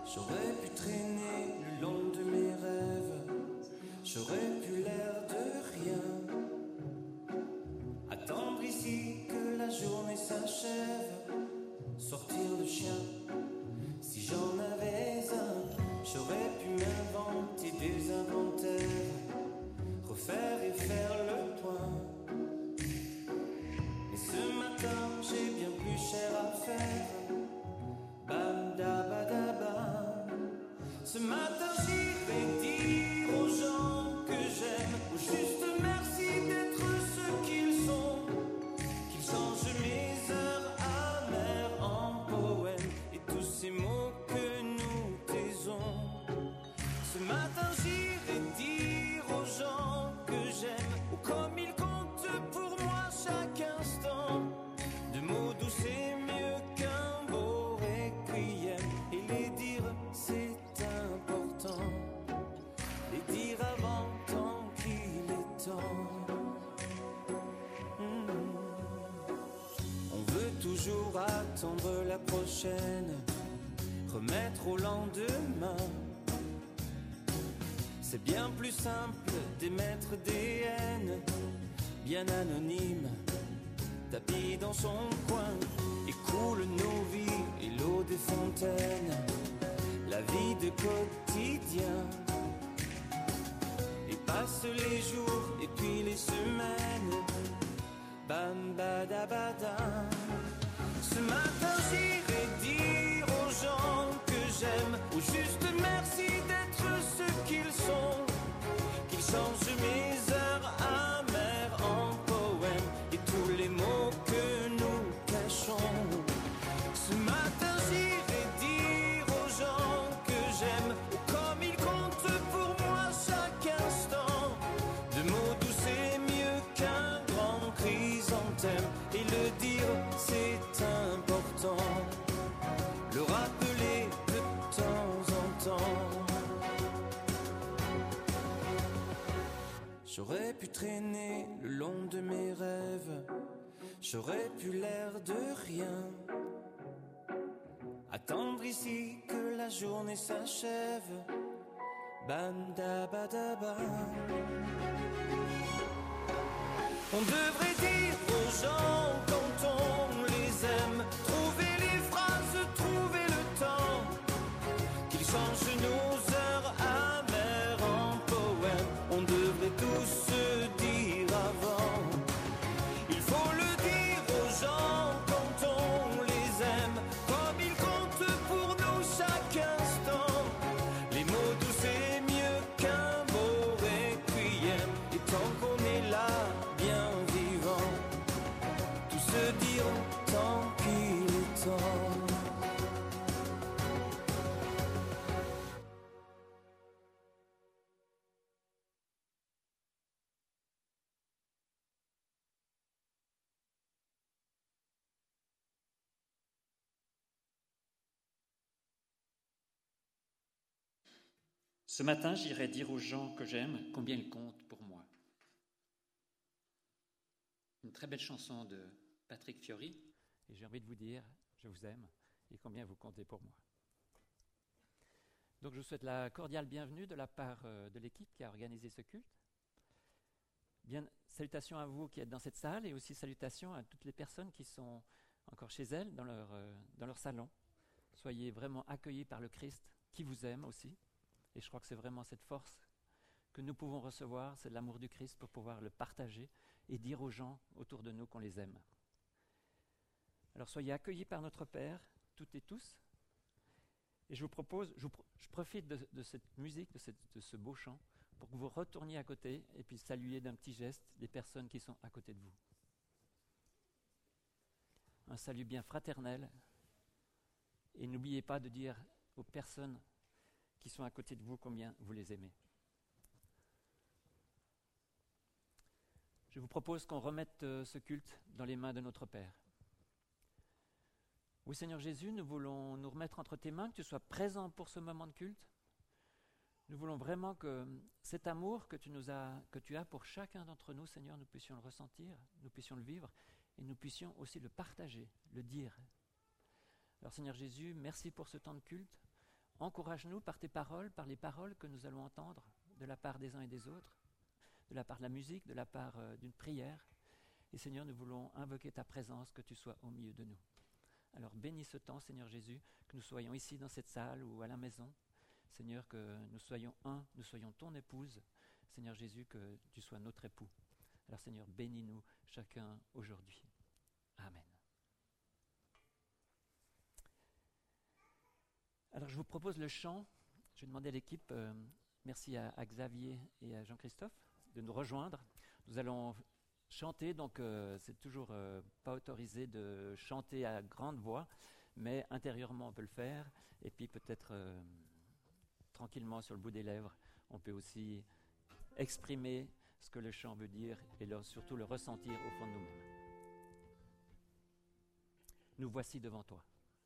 J'aurais pu traîner le long de mes rêves, j'aurais pu l'air de rien. Attendre ici que la journée s'achève, sortir le chien. Si j'en avais un, j'aurais pu m'inventer des inventaires, refaire et faire le point. Mais ce matin, j'ai bien plus cher à faire. Bam da ba da bam. Ce matin, j'irai dire aux gens que j'aime, ou juste merci d'être ce qu'ils sont, qu'ils changent mes heures amères en poèmes et tous ces mots que nous taisons. Ce matin, j'irai dire aux gens que j'aime, ou comme ils comptent pour moi chaque instant, de mots doux c'est mieux qu'un beau requiem, et les dire c'est important, les dire avant tant qu'il est temps. On veut toujours attendre la prochaine, remettre au lendemain. C'est bien plus simple d'émettre des haines, bien anonymes, tapis dans son coin, et coule nos vies et l'eau des fontaines, la vie de quotidien. Et passent les jours et puis les semaines, bam badabadam. Ce matin j'irai dire aux gens que j'aime, ou juste merci d'être ce qu'ils sont, qu'ils changent mes heures amères en poèmes et tous les mots que nous cachons. Ce matin j'irai dire aux gens que j'aime, ou comme ils comptent pour moi chaque instant, de mots doux c'est mieux qu'un grand chrysanthème, et le dire c'est important, le rappeler de temps en temps. J'aurais pu traîner le long de mes rêves, j'aurais pu l'air de rien, attendre ici que la journée s'achève, bam da ba da bam. On devrait dire aux gens quand on les aime, trouver les phrases, trouver le temps, qu'ils changent nos heures amères en poèmes. On devrait tous se dire avant. Il faut le dire aux gens quand on les aime, comme ils comptent pour nous chaque instant. Les mots doux c'est mieux qu'un beau requiem, et tant qu'on est là, bien vivant, tout se dire tant qu'il est temps. Ce matin, j'irai dire aux gens que j'aime combien ils comptent pour moi. Une très belle chanson de Patrick Fiori. Et j'ai envie de vous dire, je vous aime et combien vous comptez pour moi. Donc je vous souhaite la cordiale bienvenue de la part de l'équipe qui a organisé ce culte. Bien, salutations à vous qui êtes dans cette salle, et aussi salutations à toutes les personnes qui sont encore chez elles, dans leur salon. Soyez vraiment accueillis par le Christ qui vous aime aussi. Et je crois que c'est vraiment cette force que nous pouvons recevoir, c'est l'amour du Christ pour pouvoir le partager et dire aux gens autour de nous qu'on les aime. Alors soyez accueillis par notre Père, toutes et tous. Et je vous propose, je profite de cette musique, de ce beau chant, pour que vous retourniez à côté et puis saluer d'un petit geste les personnes qui sont à côté de vous. Un salut bien fraternel. Et n'oubliez pas de dire aux personnes qui sont à côté de vous combien vous les aimez. Je vous propose qu'on remette ce culte dans les mains de notre Père. Oui, Seigneur Jésus, nous voulons nous remettre entre tes mains, que tu sois présent pour ce moment de culte. Nous voulons vraiment que cet amour que tu as pour chacun d'entre nous, Seigneur, nous puissions le ressentir, nous puissions le vivre, et nous puissions aussi le partager, le dire. Alors Seigneur Jésus, merci pour ce temps de culte. encourage-nous par tes paroles, par les paroles que nous allons entendre de la part des uns et des autres, de la part de la musique, de la part d'une prière. Et Seigneur, nous voulons invoquer ta présence, que tu sois au milieu de nous. Alors bénis ce temps, Seigneur Jésus, que nous soyons ici dans cette salle ou à la maison. Seigneur, que nous soyons un, nous soyons ton épouse. Seigneur Jésus, que tu sois notre époux. Alors Seigneur, bénis-nous chacun aujourd'hui. Amen. Alors je vous propose le chant. Je vais demander à l'équipe, merci à Xavier et à Jean-Christophe, de nous rejoindre. Nous allons chanter, donc c'est toujours pas autorisé de chanter à grande voix, mais intérieurement on peut le faire, et puis peut-être tranquillement sur le bout des lèvres, on peut aussi exprimer ce que le chant veut dire et surtout le ressentir au fond de nous-mêmes. Nous voici devant toi.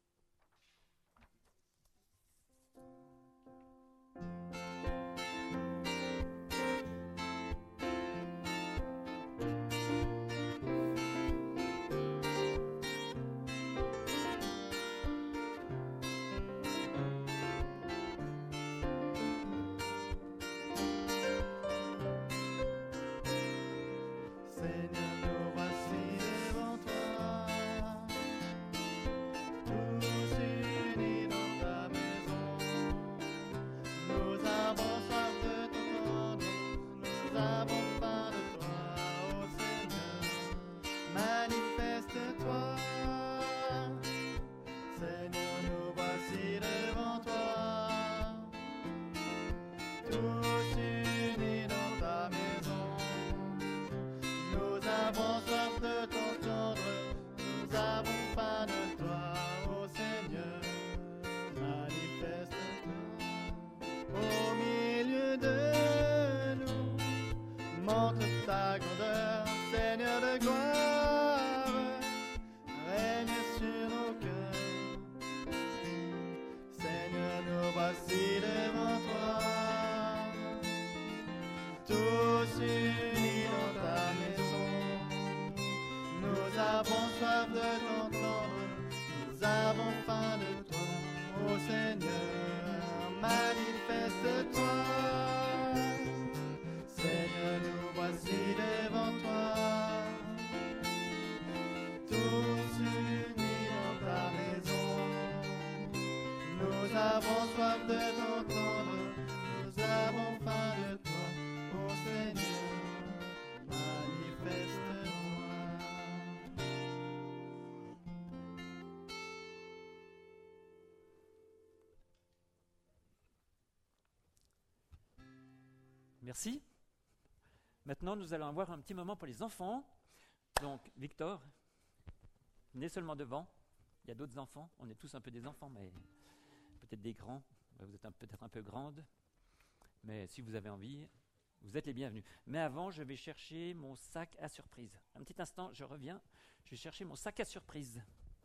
Merci. Maintenant, nous allons avoir un petit moment pour les enfants. Donc, Victor, venez seulement devant. Il y a d'autres enfants. On est tous un peu des enfants, mais peut-être des grands. Vous êtes peut-être un peu grandes. Mais si vous avez envie, vous êtes les bienvenus. Mais avant, je vais chercher mon sac à surprise. Un petit instant, je reviens. Je vais chercher mon sac à surprise.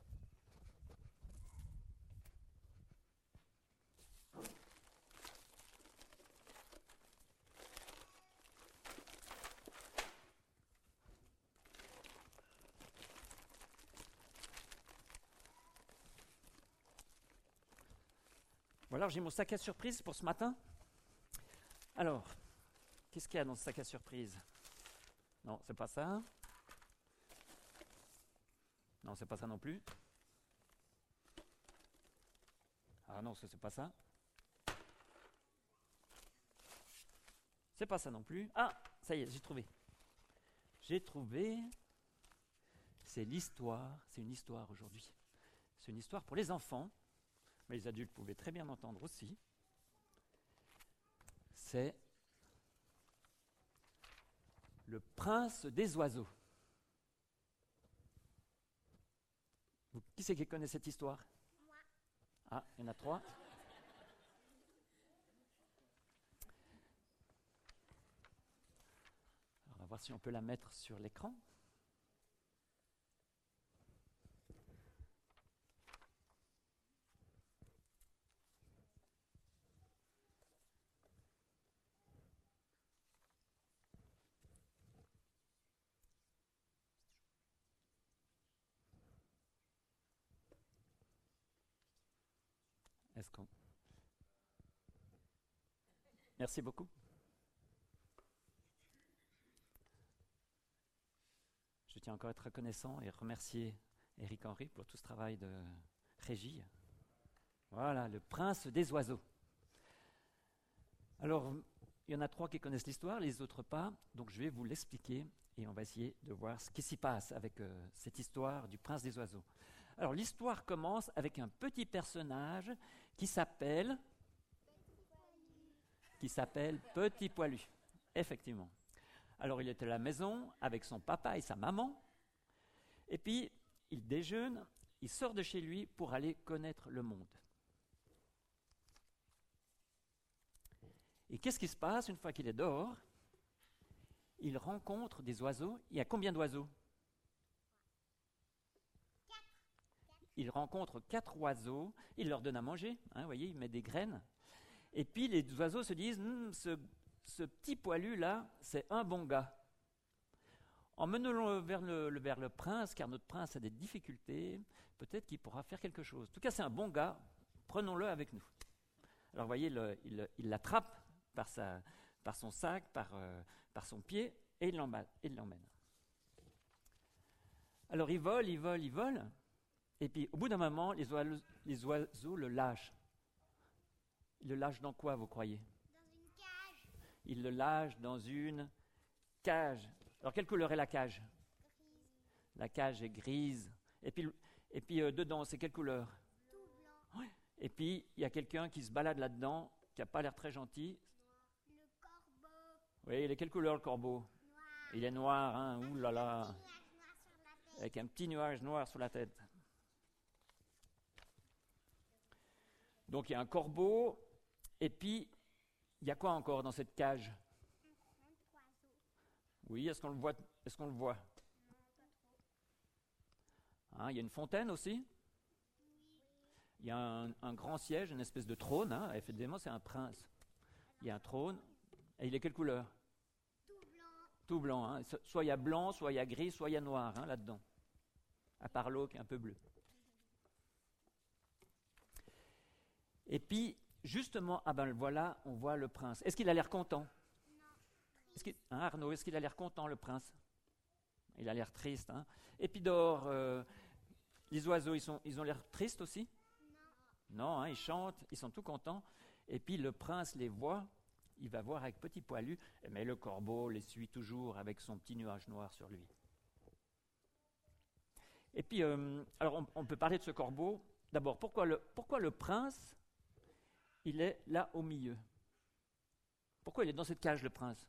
Voilà, j'ai mon sac à surprise pour ce matin. Alors, qu'est-ce qu'il y a dans ce sac à surprise? Non, c'est pas ça. Non, c'est pas ça non plus. Ah non, c'est pas ça. C'est pas ça non plus. Ah, ça y est, j'ai trouvé. J'ai trouvé. C'est l'histoire. C'est une histoire aujourd'hui. C'est une histoire pour les enfants. Mais les adultes pouvaient très bien entendre aussi. C'est le prince des oiseaux. Qui c'est qui connaît cette histoire? Moi. Ah, il y en a 3. Alors, on va voir si on peut la mettre sur l'écran. Est-ce qu'on... Merci beaucoup. Je tiens encore à être reconnaissant et remercier Éric Henry pour tout ce travail de régie. Voilà, le prince des oiseaux. Alors, il y en a 3 qui connaissent l'histoire, les autres pas, donc je vais vous l'expliquer et on va essayer de voir ce qui s'y passe avec cette histoire du prince des oiseaux. Alors, l'histoire commence avec un petit personnage qui s'appelle Petit Poilu, effectivement. Alors, il était à la maison avec son papa et sa maman, et puis il déjeune, il sort de chez lui pour aller connaître le monde. Et qu'est-ce qui se passe une fois qu'il est dehors? Il rencontre des oiseaux. Il y a combien d'oiseaux? 4. Il rencontre 4 oiseaux. Il leur donne à manger. Vous voyez, il met des graines. Et puis les oiseaux se disent ce petit poilu-là, c'est un bon gars. Emmenons-le vers le prince, car notre prince a des difficultés. Peut-être qu'il pourra faire quelque chose. En tout cas, c'est un bon gars. Prenons-le avec nous. Alors, vous voyez, il l'attrape par son sac, par son pied, et il l'emmène. Alors, il vole, et puis au bout d'un moment, les oiseaux le lâchent. Ils le lâchent dans quoi, vous croyez? Dans une cage. Ils le lâchent dans une cage. Alors, quelle couleur est la cage? Grise. La cage est grise. Et puis dedans, c'est quelle couleur? Tout blanc. Ouais. Et puis, il y a quelqu'un qui se balade là-dedans, qui n'a pas l'air très gentil. Le corbeau. Oui, il est quelle couleur, le corbeau? Noir. Il est noir, hein? Ouh là là. Un nuage noir sur la tête. Avec un petit nuage noir sur la tête. Donc, il y a un corbeau. Et puis, il y a quoi encore dans cette cage? Un oiseau. Oui, est-ce qu'on le voit? Non, pas trop. Il y a une fontaine aussi. Il y a un grand siège, une espèce de trône. Effectivement, c'est un prince. Il y a un trône. Et il est quelle couleur? Tout blanc. Tout blanc. Soit il y a blanc, soit il y a gris, soit il y a noir là-dedans. À part l'eau qui est un peu bleue. Et puis, justement, voilà, on voit le prince. Est-ce qu'il a l'air content? Non. Arnaud, est-ce qu'il a l'air content, le prince? Il a l'air triste. Et puis dehors, les oiseaux, ils ont l'air tristes aussi? Non, ils chantent, ils sont tout contents. Et puis le prince les voit, il va voir avec Petit Poilu, mais le corbeau les suit toujours avec son petit nuage noir sur lui. Et puis, alors on peut parler de ce corbeau. D'abord, pourquoi le prince, il est là au milieu? Pourquoi il est dans cette cage, le prince?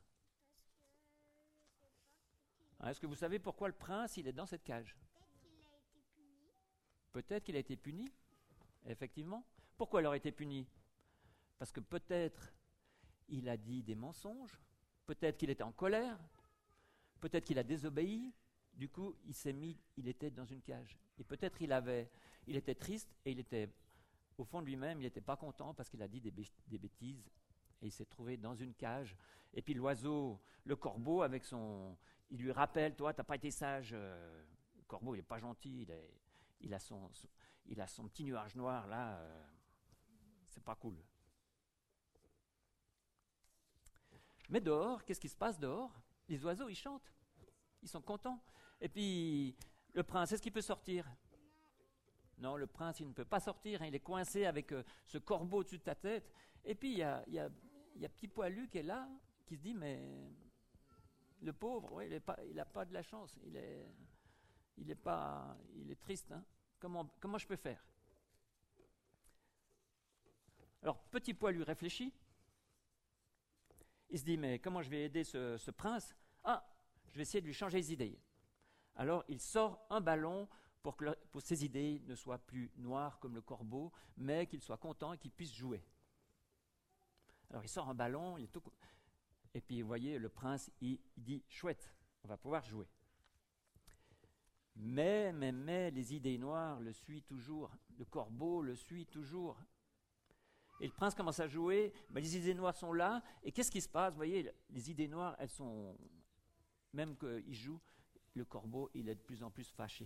Est-ce que vous savez pourquoi le prince, il est dans cette cage? Peut-être qu'il a été puni. Peut-être qu'il a été puni, effectivement. Pourquoi il aurait été puni? Parce que peut-être il a dit des mensonges, peut-être qu'il était en colère, peut-être qu'il a désobéi, du coup il était dans une cage. Et peut-être il était triste et au fond de lui-même, il n'était pas content parce qu'il a dit des bêtises et il s'est trouvé dans une cage. Et puis l'oiseau, le corbeau, il lui rappelle, toi, tu n'as pas été sage. Le corbeau, il n'est pas gentil, il a son petit nuage noir là, c'est pas cool. Mais dehors, qu'est-ce qui se passe dehors? Les oiseaux, ils chantent, ils sont contents. Et puis, le prince, est-ce qu'il peut sortir? Non, le prince, il ne peut pas sortir, il est coincé avec ce corbeau au-dessus de ta tête. Et puis, il y a Petit Poilu qui est là, qui se dit, mais le pauvre, il n'a pas de la chance, il est triste. Comment je peux faire? Alors, Petit Poilu réfléchit. Il se dit, mais comment je vais aider ce prince? Je vais essayer de lui changer les idées. Alors, il sort un ballon pour que ses idées ne soient plus noires comme le corbeau, mais qu'il soit content et qu'il puisse jouer. Alors, il sort un ballon, et puis, vous voyez, le prince, il dit, chouette, on va pouvoir jouer. Mais, les idées noires le suivent toujours, le corbeau le suit toujours. Et le prince commence à jouer, les idées noires sont là, et qu'est-ce qui se passe? Vous voyez, les idées noires, elles sont, même qu'il joue, le corbeau, il est de plus en plus fâché.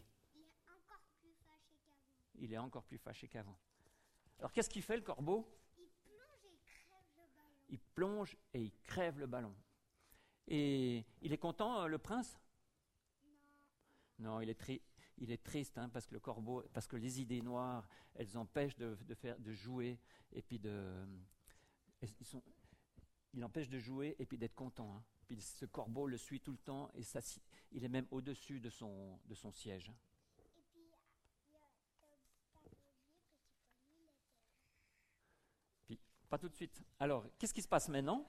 Il est encore plus fâché qu'avant. Alors qu'est-ce qu'il fait, le corbeau? Il plonge et il crève le ballon. il plonge et il crève le ballon. Et il est content, le prince? Non, il est triste, hein, parce que le corbeau, parce que les idées noires, elles empêchent de jouer et puis il empêche de jouer et puis d'être content. Hein. Puis ce corbeau le suit tout le temps et il est même au-dessus de son siège. Et puis, t'as oublié Petit Poilu, il était. Puis, pas tout de suite. Alors, qu'est-ce qui se passe maintenant?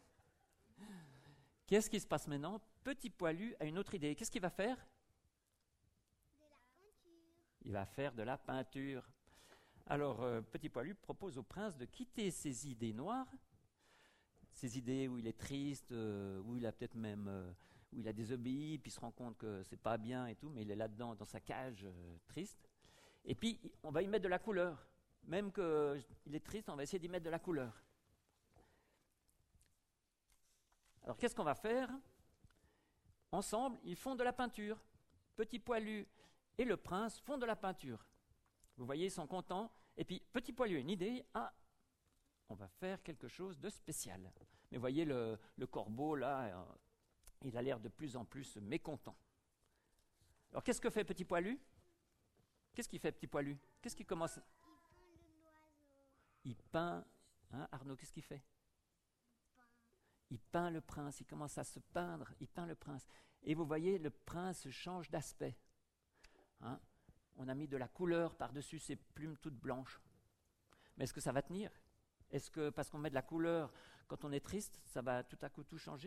Petit Poilu a une autre idée. Qu'est-ce qu'il va faire? De la peinture. Il va faire de la peinture. Alors, Petit Poilu propose au prince de quitter ses idées noires, ces idées où il est triste, où il a peut-être même où il a désobéi, puis il se rend compte que c'est pas bien et tout, mais il est là-dedans dans sa cage triste. Et puis on va y mettre de la couleur. Même qu'il est triste, on va essayer d'y mettre de la couleur. Alors qu'est-ce qu'on va faire? Ensemble, ils font de la peinture. Petit Poilu et le prince font de la peinture. Vous voyez, ils sont contents. Et puis Petit Poilu a une idée. Ah, on va faire quelque chose de spécial. Mais voyez, le corbeau, là, il a l'air de plus en plus mécontent. Alors, qu'est-ce que fait Petit Poilu? Qu'est-ce qu'il fait, Petit Poilu? Qu'est-ce qu'il commence? Il peint, hein, Arnaud, qu'est-ce qu'il fait? Il peint le prince, il commence à se peindre, il peint le prince. Et vous voyez, le prince change d'aspect. Hein? On a mis de la couleur par-dessus ses plumes toutes blanches. Mais est-ce que ça va tenir? Est-ce que parce qu'on met de la couleur quand on est triste, ça va tout à coup tout changer?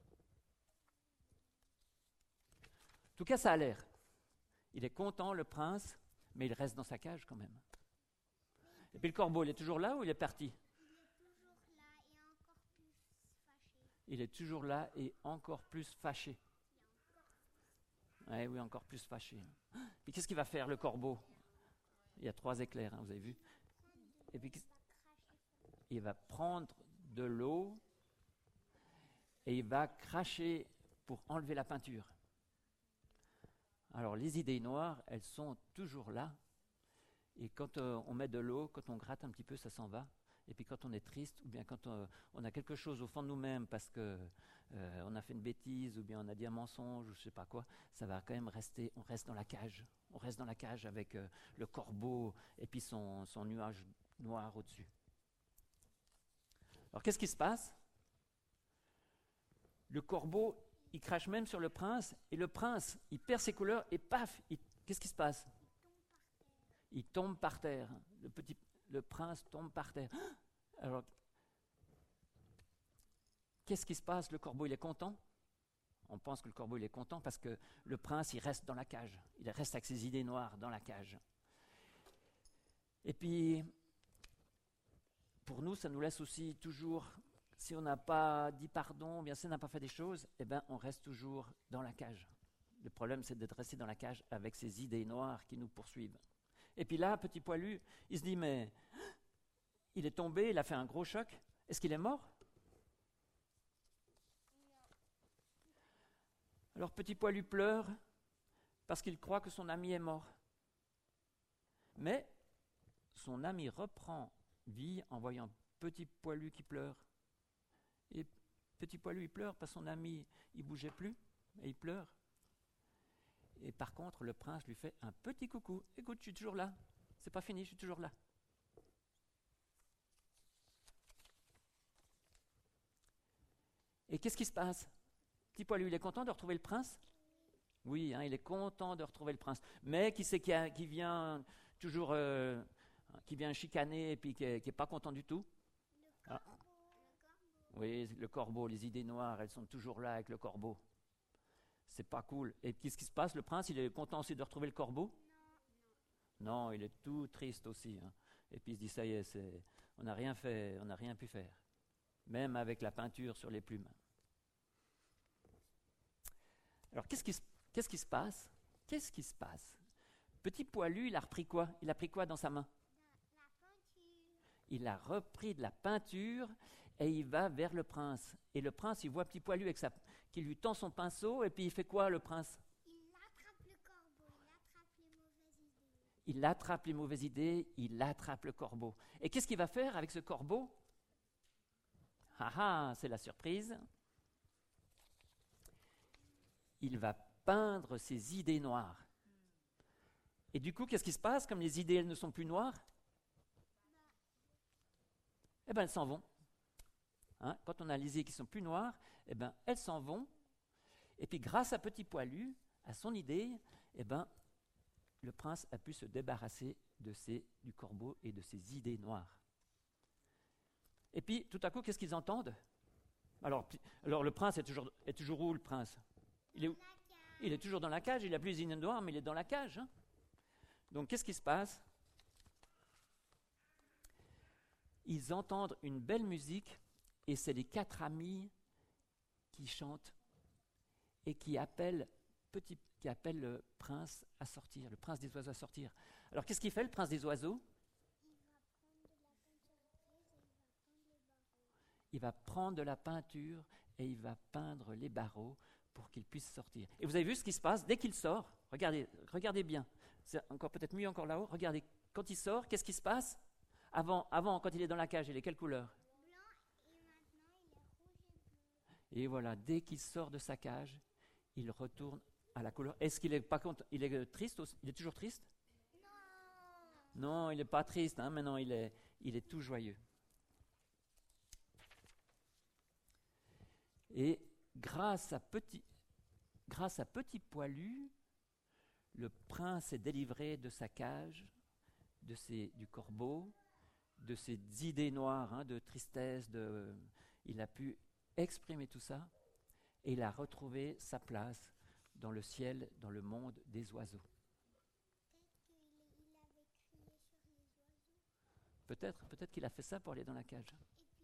En tout cas, ça a l'air. Il est content, le prince, mais il reste dans sa cage quand même. Et puis le corbeau, il est toujours là ou il est parti? Il est toujours là et encore plus fâché. Il est toujours là et encore plus fâché. Oui, encore plus fâché. Et qu'est-ce qu'il va faire, le corbeau? Il y a 3 éclairs, hein, vous avez vu? Et puis il va prendre de l'eau et il va cracher pour enlever la peinture. Alors les idées noires, elles sont toujours là. Et quand on met de l'eau, quand on gratte un petit peu, ça s'en va. Et puis quand on est triste, ou bien quand on a quelque chose au fond de nous-mêmes parce qu'on a fait une bêtise, ou bien on a dit un mensonge, ou je ne sais pas quoi, ça va quand même rester, on reste dans la cage. On reste dans la cage avec le corbeau et puis son nuage noir au-dessus. Alors qu'est-ce qui se passe? Le corbeau, il crache même sur le prince, et le prince, il perd ses couleurs, et paf, qu'est-ce qui se passe? Il tombe par terre. Le prince tombe par terre. Alors, qu'est-ce qui se passe? Le corbeau, il est content? On pense que le corbeau, il est content parce que le prince, il reste dans la cage. Il reste avec ses idées noires dans la cage. Et puis, pour nous, ça nous laisse aussi toujours, si on n'a pas dit pardon, ou bien si on n'a pas fait des choses, eh bien, on reste toujours dans la cage. Le problème, c'est d'être resté dans la cage avec ces idées noires qui nous poursuivent. Et puis là, Petit Poilu, il se dit, mais il est tombé, il a fait un gros choc. Est-ce qu'il est mort? Alors Petit Poilu pleure parce qu'il croit que son ami est mort. Mais son ami reprend vie en voyant Petit Poilu qui pleure. Et Petit Poilu, il pleure parce que son ami, il ne bougeait plus, et il pleure. Et par contre, le prince lui fait un petit coucou. Écoute, je suis toujours là. C'est pas fini, je suis toujours là. Et qu'est-ce qui se passe? Petit Poilu, il est content de retrouver le prince? Oui, hein, il est content de retrouver le prince. Mais qui c'est qui vient toujours, qui vient chicaner et puis qui est pas content du tout? Le corbeau. Oui, le corbeau, les idées noires, elles sont toujours là avec le corbeau. C'est pas cool. Et qu'est-ce qui se passe? Le prince, il est content aussi de retrouver le corbeau? Non, il est tout triste aussi. Hein. Et puis il se dit, ça y est, on n'a rien fait, on n'a rien pu faire. Même avec la peinture sur les plumes. Alors qu'est-ce qui se passe? Qu'est-ce qui se passe? Petit Poilu, il a repris quoi? Il a pris quoi dans sa main? La peinture. Il a repris de la peinture et il va vers le prince. Et le prince, il voit Petit Poilu qui lui tend son pinceau, et puis il fait quoi, le prince? Il attrape le corbeau, il attrape les mauvaises idées. Il attrape les mauvaises idées, il attrape le corbeau. Et qu'est-ce qu'il va faire avec ce corbeau? Ah ah, c'est la surprise. Il va peindre ses idées noires. Et du coup, qu'est-ce qui se passe comme les idées elles ne sont plus noires? Eh bien, elles s'en vont. Hein, quand on a les idées qui sont plus noires, eh ben, elles s'en vont. Et puis, grâce à Petit Poilu, à son idée, eh ben, le prince a pu se débarrasser du corbeau et de ses idées noires. Et puis, tout à coup, qu'est-ce qu'ils entendent? Alors, le prince est toujours où, le prince? Il est toujours dans la cage, il n'a plus les idées noires, mais il est dans la cage. Hein. Donc, qu'est-ce qui se passe? Ils entendent une belle musique, et c'est les 4 amis qui chantent et qui appellent le prince à sortir, le prince des oiseaux à sortir. Alors, qu'est-ce qu'il fait, le prince des oiseaux? Il va prendre de la peinture et il va peindre les barreaux pour qu'il puisse sortir. Et vous avez vu ce qui se passe dès qu'il sort? Regardez bien. C'est encore peut-être mieux encore là-haut. Regardez, quand il sort, qu'est-ce qui se passe? Avant, quand il est dans la cage, il est quelle couleur? Blanc, et maintenant il est rouge et bleu. Et voilà, dès qu'il sort de sa cage, il retourne à la couleur. Est-ce qu'il est pas content? Il est triste aussi? Il est toujours triste? Non, il n'est pas triste. Hein, maintenant, il est tout joyeux. Et grâce à Petit Poilu, le prince est délivré de sa cage, du corbeau, de ses idées noires, hein, de tristesse. Il a pu exprimer tout ça et il a retrouvé sa place dans le ciel, dans le monde des oiseaux. Peut-être qu'il a fait ça pour aller dans la cage.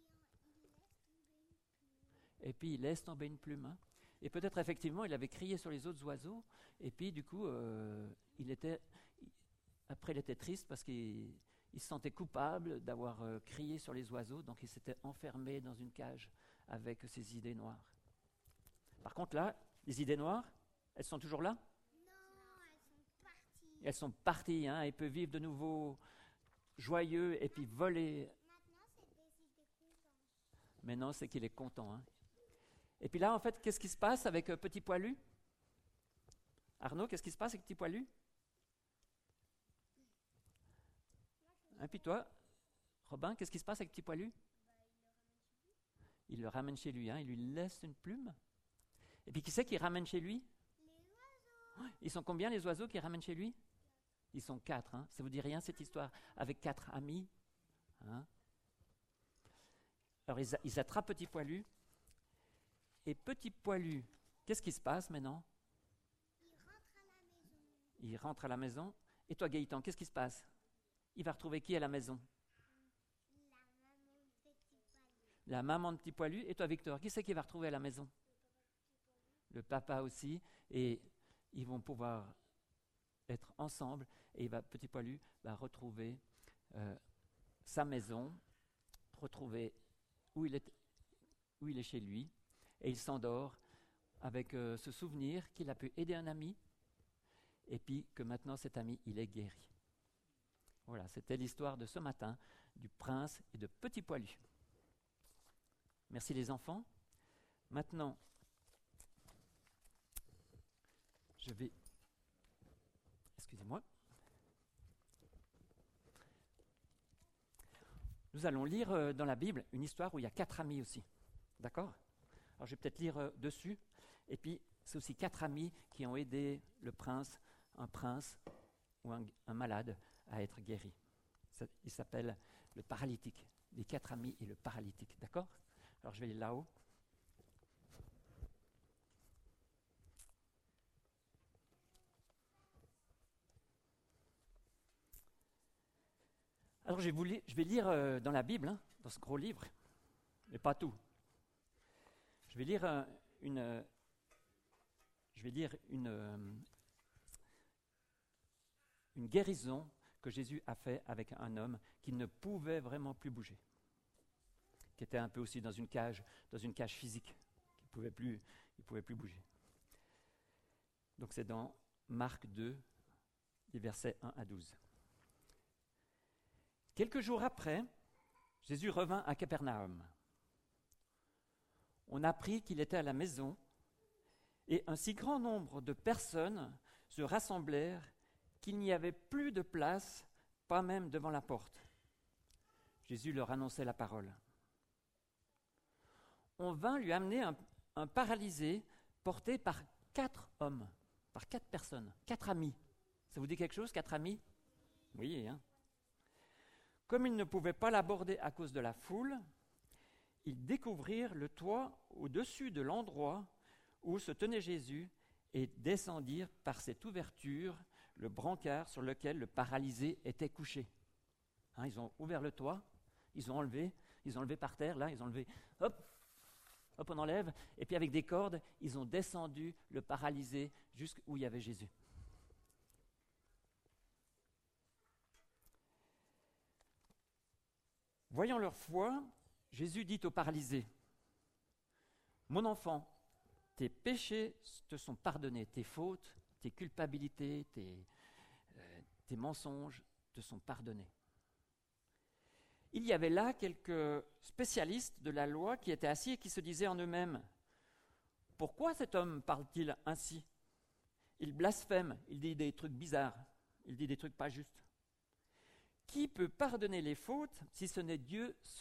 Et puis il laisse tomber une plume. Hein. Et peut-être effectivement il avait crié sur les autres oiseaux. Et puis du coup, il était triste parce qu'il se sentait coupable d'avoir crié sur les oiseaux. Donc il s'était enfermé dans une cage avec ses idées noires. Par contre là, les idées noires, elles sont toujours là? Non, elles sont parties. Elles sont parties. Hein. Il peut vivre de nouveau joyeux et puis voler. Maintenant c'est des idées contentes. Maintenant c'est qu'il est content. Hein. Et puis là, en fait, qu'est-ce qui se passe avec Petit Poilu? Arnaud, qu'est-ce qui se passe avec Petit Poilu? Et puis toi, Robin, qu'est-ce qui se passe avec Petit Poilu? Il le ramène chez lui, hein, il lui laisse une plume. Et puis qui c'est qui ramène chez lui? Les oiseaux. Ils sont combien les oiseaux qui ramènent chez lui? Ils sont 4. Hein. Ça vous dit rien cette histoire? Avec 4 amis. Hein. Alors ils attrapent Petit Poilu. Et Petit Poilu, qu'est-ce qui se passe maintenant? Il rentre à la maison. Il rentre à la maison. Et toi, Gaëtan, qu'est-ce qui se passe? Il va retrouver qui à la maison? La maman de Petit Poilu. Et toi, Victor, qui c'est qui va retrouver à la maison? Le papa aussi. Et ils vont pouvoir être ensemble. Et Petit Poilu va retrouver sa maison, retrouver où il est chez lui. Et il s'endort avec ce souvenir qu'il a pu aider un ami et puis que maintenant cet ami, il est guéri. Voilà, c'était l'histoire de ce matin du prince et de Petit Poilu. Merci les enfants. Maintenant, je vais... Excusez-moi. Nous allons lire dans la Bible une histoire où il y a 4 amis aussi. D'accord ? Alors je vais peut-être lire dessus. Et puis, c'est aussi 4 amis qui ont aidé un prince ou un malade à être guéri. Il s'appelle le paralytique. Les 4 amis et le paralytique. D'accord? Alors je vais aller là-haut. Alors je vais lire dans la Bible, hein, dans ce gros livre, mais pas tout. Je vais lire une guérison que Jésus a fait avec un homme qui ne pouvait vraiment plus bouger, qui était un peu aussi dans une cage physique, qui ne pouvait plus bouger. Donc c'est dans Marc 2, les versets 1 à 12. Quelques jours après, Jésus revint à Capernaum. on apprit qu'il était à la maison, et un si grand nombre de personnes se rassemblèrent qu'il n'y avait plus de place, pas même devant la porte. Jésus leur annonçait la parole. On vint lui amener un paralysé porté par 4 hommes, par 4 personnes, 4 amis. Ça vous dit quelque chose, 4 amis? Oui, hein? Comme ils ne pouvaient pas l'aborder à cause de la foule, ils découvrirent le toit au-dessus de l'endroit où se tenait Jésus et descendirent par cette ouverture le brancard sur lequel le paralysé était couché. Hein, ils ont ouvert le toit, ils ont enlevé par terre, là, ils ont enlevé, hop, on enlève, et puis avec des cordes, ils ont descendu le paralysé jusqu'où il y avait Jésus. Voyant leur foi, Jésus dit au paralysé, « Mon enfant, tes péchés te sont pardonnés, tes fautes, tes culpabilités, tes mensonges te sont pardonnés. » Il y avait là quelques spécialistes de la loi qui étaient assis et qui se disaient en eux-mêmes, « Pourquoi cet homme parle-t-il ainsi? Il blasphème, il dit des trucs bizarres, il dit des trucs pas justes. Qui peut pardonner les fautes si ce n'est Dieu seul ?»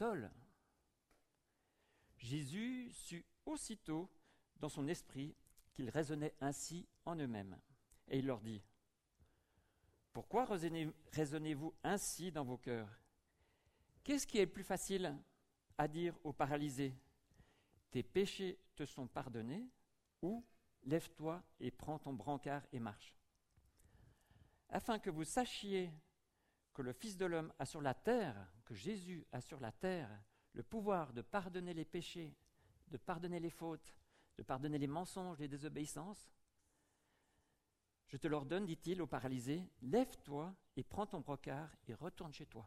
Jésus sut aussitôt dans son esprit qu'ils raisonnaient ainsi en eux-mêmes. Et il leur dit, « Pourquoi raisonnez-vous ainsi dans vos cœurs? Qu'est-ce qui est le plus facile à dire au paralysé? Tes péchés te sont pardonnés, ou lève-toi et prends ton brancard et marche. Afin que vous sachiez que le Fils de l'homme a sur la terre, que Jésus a sur la terre, le pouvoir de pardonner les péchés, de pardonner les fautes, de pardonner les mensonges, les désobéissances. Je te l'ordonne, dit-il au paralysé, lève-toi et prends ton brancard et retourne chez toi. »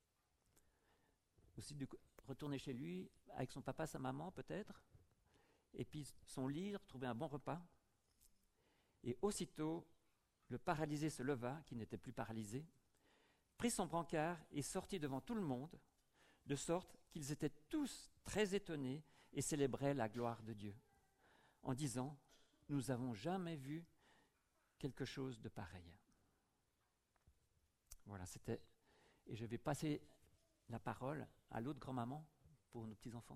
Aussi de retourner chez lui, avec son papa, sa maman peut-être, et puis son lit, trouver un bon repas. Et aussitôt, le paralysé se leva, qui n'était plus paralysé, prit son brancard et sortit devant tout le monde, de sorte qu'ils étaient tous très étonnés et célébraient la gloire de Dieu, en disant, « Nous n'avons jamais vu quelque chose de pareil. » Voilà, c'était... Et je vais passer la parole à l'autre grand-maman pour nos petits-enfants.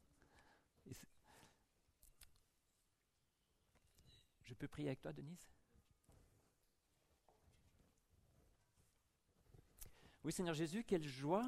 Je peux prier avec toi, Denise? Oui, Seigneur Jésus, quelle joie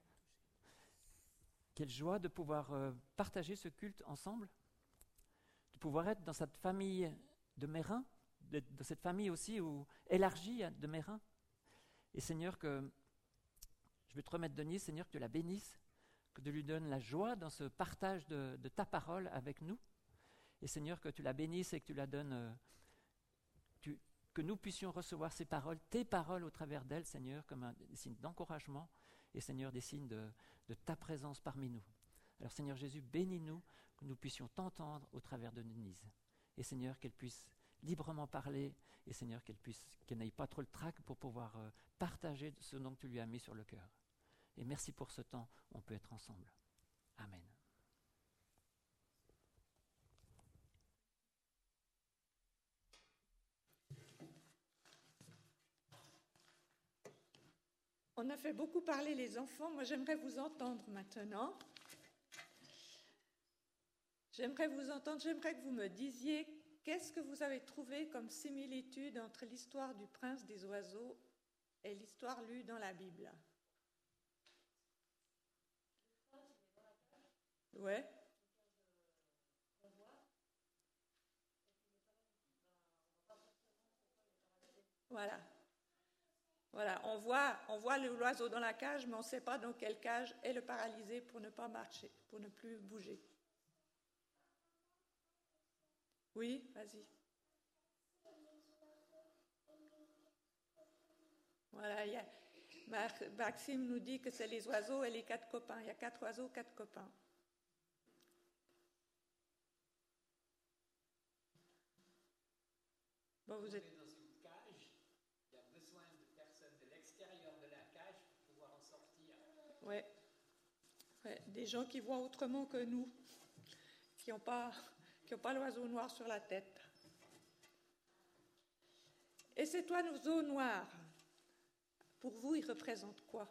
de pouvoir partager ce culte ensemble, de pouvoir être dans cette famille de Meyrin, de cette famille aussi élargie de Meyrin. Et Seigneur, que je vais te remettre Denise, Seigneur, que tu la bénisses, que tu lui donnes la joie dans ce partage de ta parole avec nous. Et Seigneur, que tu la bénisses et que tu la donnes, que nous puissions recevoir ces paroles, tes paroles au travers d'elle, Seigneur, comme des signes d'encouragement et Seigneur, des signes de ta présence parmi nous. Alors Seigneur Jésus, bénis-nous, que nous puissions t'entendre au travers de Denise. Et Seigneur, qu'elle puisse librement parler et Seigneur, qu'elle n'aille pas trop le trac pour pouvoir partager ce dont tu lui as mis sur le cœur. Et merci pour ce temps, on peut être ensemble. Amen. On a fait beaucoup parler les enfants. Moi, j'aimerais vous entendre maintenant. J'aimerais que vous me disiez qu'est-ce que vous avez trouvé comme similitude entre l'histoire du prince des oiseaux et l'histoire lue dans la Bible. Ouais. Voilà. Voilà, on voit l'oiseau dans la cage, mais on ne sait pas dans quelle cage est le paralysé pour ne pas marcher, pour ne plus bouger. Oui, vas-y. Voilà, Maxime nous dit que c'est les oiseaux et les 4 copains. Il y a 4 oiseaux, 4 copains. Bon, vous êtes... dans une cage, il y a besoin de personnes de l'extérieur de la cage pour pouvoir en sortir. Ouais, des gens qui voient autrement que nous. qui n'ont pas l'oiseau noir sur la tête. Et cet oiseau noir, pour vous, il représente quoi?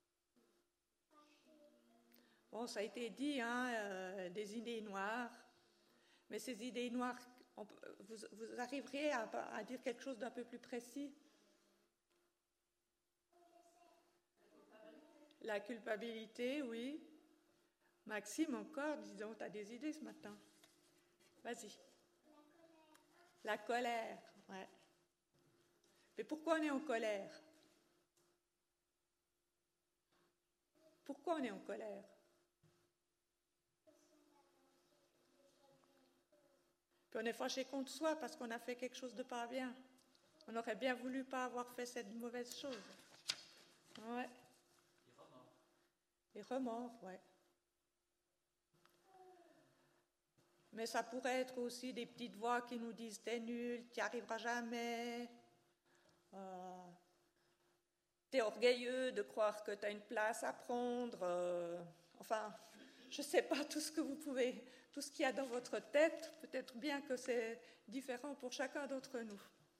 Bon, ça a été dit, des idées noires, mais ces idées noires, vous arriveriez à dire quelque chose d'un peu plus précis? La culpabilité, oui. Maxime, encore, disons, tu as des idées ce matin. Vas-y. La colère, ouais. Mais pourquoi on est en colère? Pourquoi on est en colère? Puis on est fâché contre soi parce qu'on a fait quelque chose de pas bien. On aurait bien voulu pas avoir fait cette mauvaise chose. Ouais. Les remords, ouais. Mais ça pourrait être aussi des petites voix qui nous disent « t'es nul, t'y arriveras jamais ». T'es orgueilleux de croire que t'as une place à prendre. Enfin, je ne sais pas tout ce qu'il y a dans votre tête. Peut-être bien que c'est différent pour chacun d'entre nous.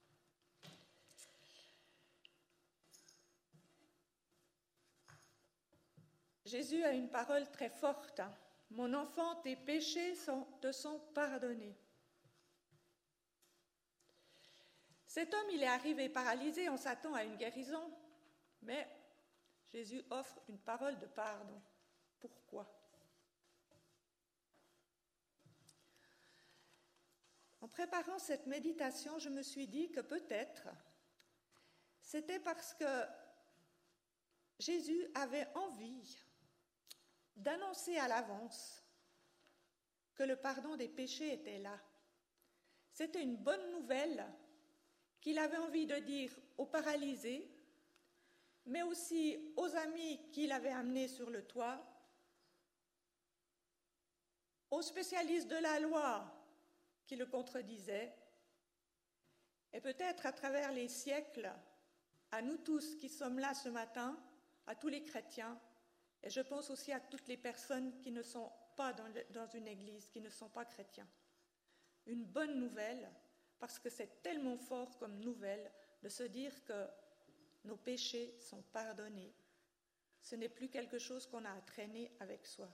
Jésus a une parole très forte. « Mon enfant, tes péchés te sont pardonnés. » Cet homme, il est arrivé paralysé, on s'attend à une guérison, mais Jésus offre une parole de pardon. Pourquoi? En préparant cette méditation, je me suis dit que peut-être c'était parce que Jésus avait envie d'annoncer à l'avance que le pardon des péchés était là. C'était une bonne nouvelle qu'il avait envie de dire aux paralysés, mais aussi aux amis qu'il avait amenés sur le toit, aux spécialistes de la loi qui le contredisaient, et peut-être à travers les siècles, à nous tous qui sommes là ce matin, à tous les chrétiens, et je pense aussi à toutes les personnes qui ne sont pas dans une église, qui ne sont pas chrétiens. Une bonne nouvelle, parce que c'est tellement fort comme nouvelle de se dire que nos péchés sont pardonnés. Ce n'est plus quelque chose qu'on a à traîner avec soi.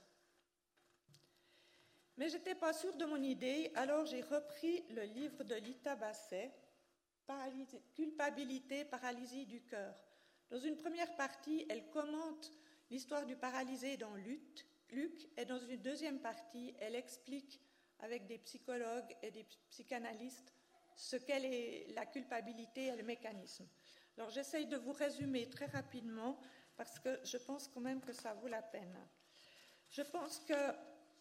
Mais je n'étais pas sûre de mon idée, alors j'ai repris le livre de Lita Basset, Culpabilité, paralysie du cœur. Dans une première partie, elle commente l'histoire du paralysé dans Luc, et dans une deuxième partie, elle explique avec des psychologues et des psychanalystes ce qu'est la culpabilité et le mécanisme. Alors j'essaye de vous résumer très rapidement parce que je pense quand même que ça vaut la peine. Je pense que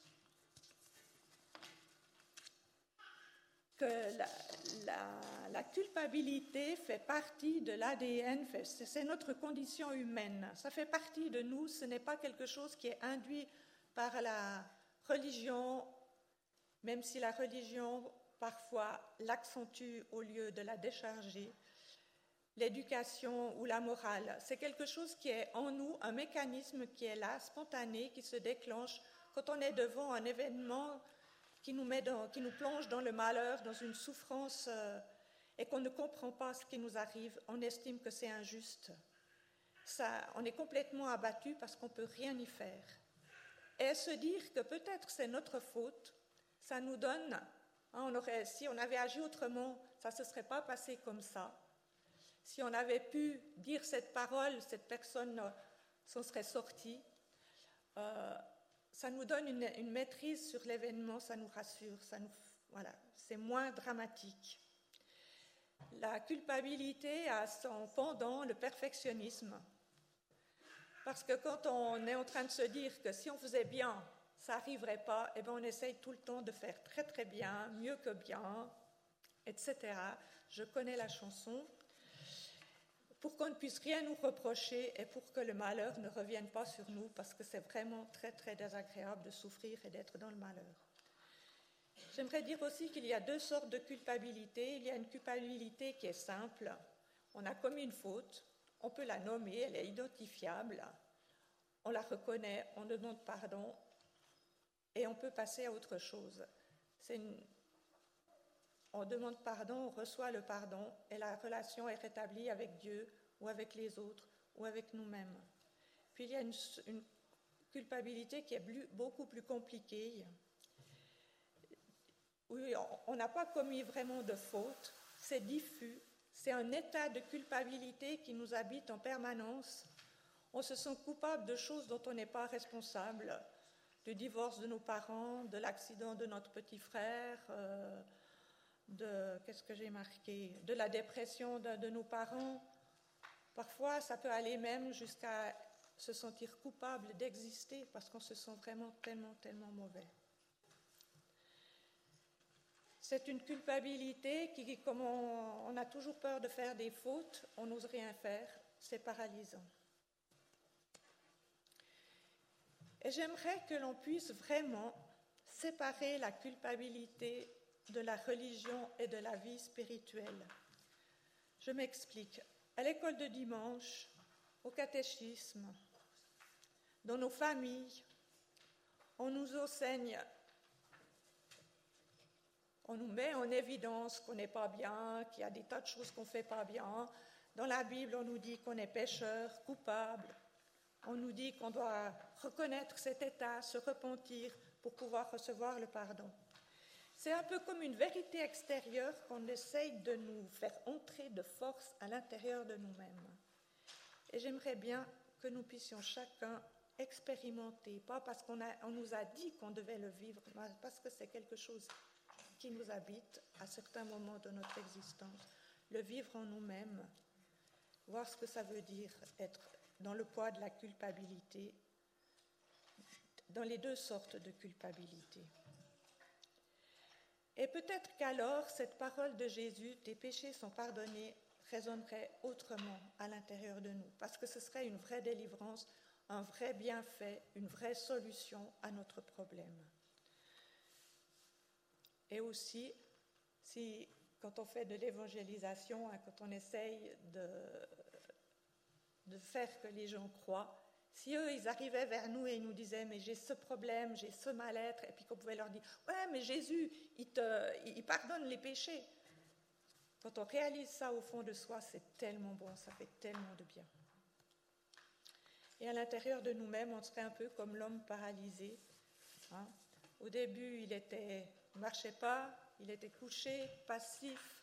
la culpabilité fait partie de l'ADN, c'est notre condition humaine, ça fait partie de nous, ce n'est pas quelque chose qui est induit par la religion, même si la religion parfois l'accentue au lieu de la décharger, l'éducation ou la morale. C'est quelque chose qui est en nous, un mécanisme qui est là, spontané, qui se déclenche quand on est devant un événement qui nous plonge dans le malheur, dans une souffrance et qu'on ne comprend pas ce qui nous arrive. On estime que c'est injuste. On est complètement abattu parce qu'on ne peut rien y faire. Et se dire que peut-être c'est notre faute, ça nous donne, si on avait agi autrement, ça ne se serait pas passé comme ça. Si on avait pu dire cette parole, cette personne s'en serait sortie. Ça nous donne une maîtrise sur l'événement, ça nous rassure, voilà, c'est moins dramatique. La culpabilité a son pendant, le perfectionnisme. Parce que quand on est en train de se dire que si on faisait bien, ça n'arriverait pas, eh bien on essaye tout le temps de faire très très bien, mieux que bien, etc. Je connais la chanson. Pour qu'on ne puisse rien nous reprocher et pour que le malheur ne revienne pas sur nous, parce que c'est vraiment très très désagréable de souffrir et d'être dans le malheur. J'aimerais dire aussi qu'il y a deux sortes de culpabilité. Il y a une culpabilité qui est simple. On a commis une faute, on peut la nommer, elle est identifiable, on la reconnaît, on demande pardon et on peut passer à autre chose. On demande pardon, on reçoit le pardon et la relation est rétablie avec Dieu ou avec les autres ou avec nous-mêmes. Puis il y a une culpabilité qui est beaucoup plus compliquée. Oui, on n'a pas commis vraiment de faute, c'est diffus, c'est un état de culpabilité qui nous habite en permanence. On se sent coupable de choses dont on n'est pas responsable, du divorce de nos parents, de l'accident de notre petit frère, de la dépression de nos parents. Parfois, ça peut aller même jusqu'à se sentir coupable d'exister parce qu'on se sent vraiment tellement mauvais. C'est une culpabilité qui, comme on a toujours peur de faire des fautes, on n'ose rien faire, c'est paralysant. Et j'aimerais que l'on puisse vraiment séparer la culpabilité de la religion et de la vie spirituelle. Je m'explique. À l'école de dimanche, au catéchisme, dans nos familles, on nous enseigne, on nous met en évidence qu'on n'est pas bien, qu'il y a des tas de choses qu'on ne fait pas bien. Dans la Bible, on nous dit qu'on est pécheur, coupable. On nous dit qu'on doit reconnaître cet état, se repentir pour pouvoir recevoir le pardon. C'est un peu comme une vérité extérieure qu'on essaye de nous faire entrer de force à l'intérieur de nous-mêmes. Et j'aimerais bien que nous puissions chacun expérimenter, pas parce qu'on nous a dit qu'on devait le vivre, mais parce que c'est quelque chose qui nous habite à certains moments de notre existence, le vivre en nous-mêmes, voir ce que ça veut dire être dans le poids de la culpabilité, dans les deux sortes de culpabilité. Et peut-être qu'alors, cette parole de Jésus, tes péchés sont pardonnés, résonnerait autrement à l'intérieur de nous, parce que ce serait une vraie délivrance, un vrai bienfait, une vraie solution à notre problème. Et aussi, quand on fait de l'évangélisation, quand on essaye de faire que les gens croient, si eux, ils arrivaient vers nous et ils nous disaient « mais j'ai ce problème, j'ai ce mal-être », et puis qu'on pouvait leur dire « ouais, mais Jésus, il pardonne les péchés ». Quand on réalise ça au fond de soi, c'est tellement bon, ça fait tellement de bien. Et à l'intérieur de nous-mêmes, on serait un peu comme l'homme paralysé. Hein. Au début, il ne marchait pas, il était couché, passif.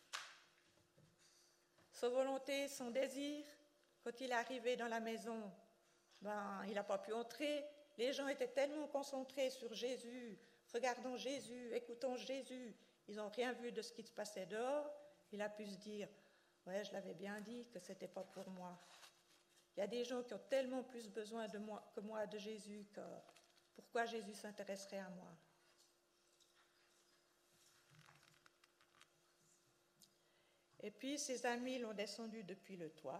Sa volonté, son désir, quand il est arrivé dans la maison, il n'a pas pu entrer. Les gens étaient tellement concentrés sur Jésus, regardant Jésus, écoutant Jésus, ils n'ont rien vu de ce qui se passait dehors. Il a pu se dire « ouais, je l'avais bien dit que ce n'était pas pour moi ». Il y a des gens qui ont tellement plus besoin de moi que moi de Jésus, que pourquoi Jésus s'intéresserait à moi? Et puis ses amis l'ont descendu depuis le toit.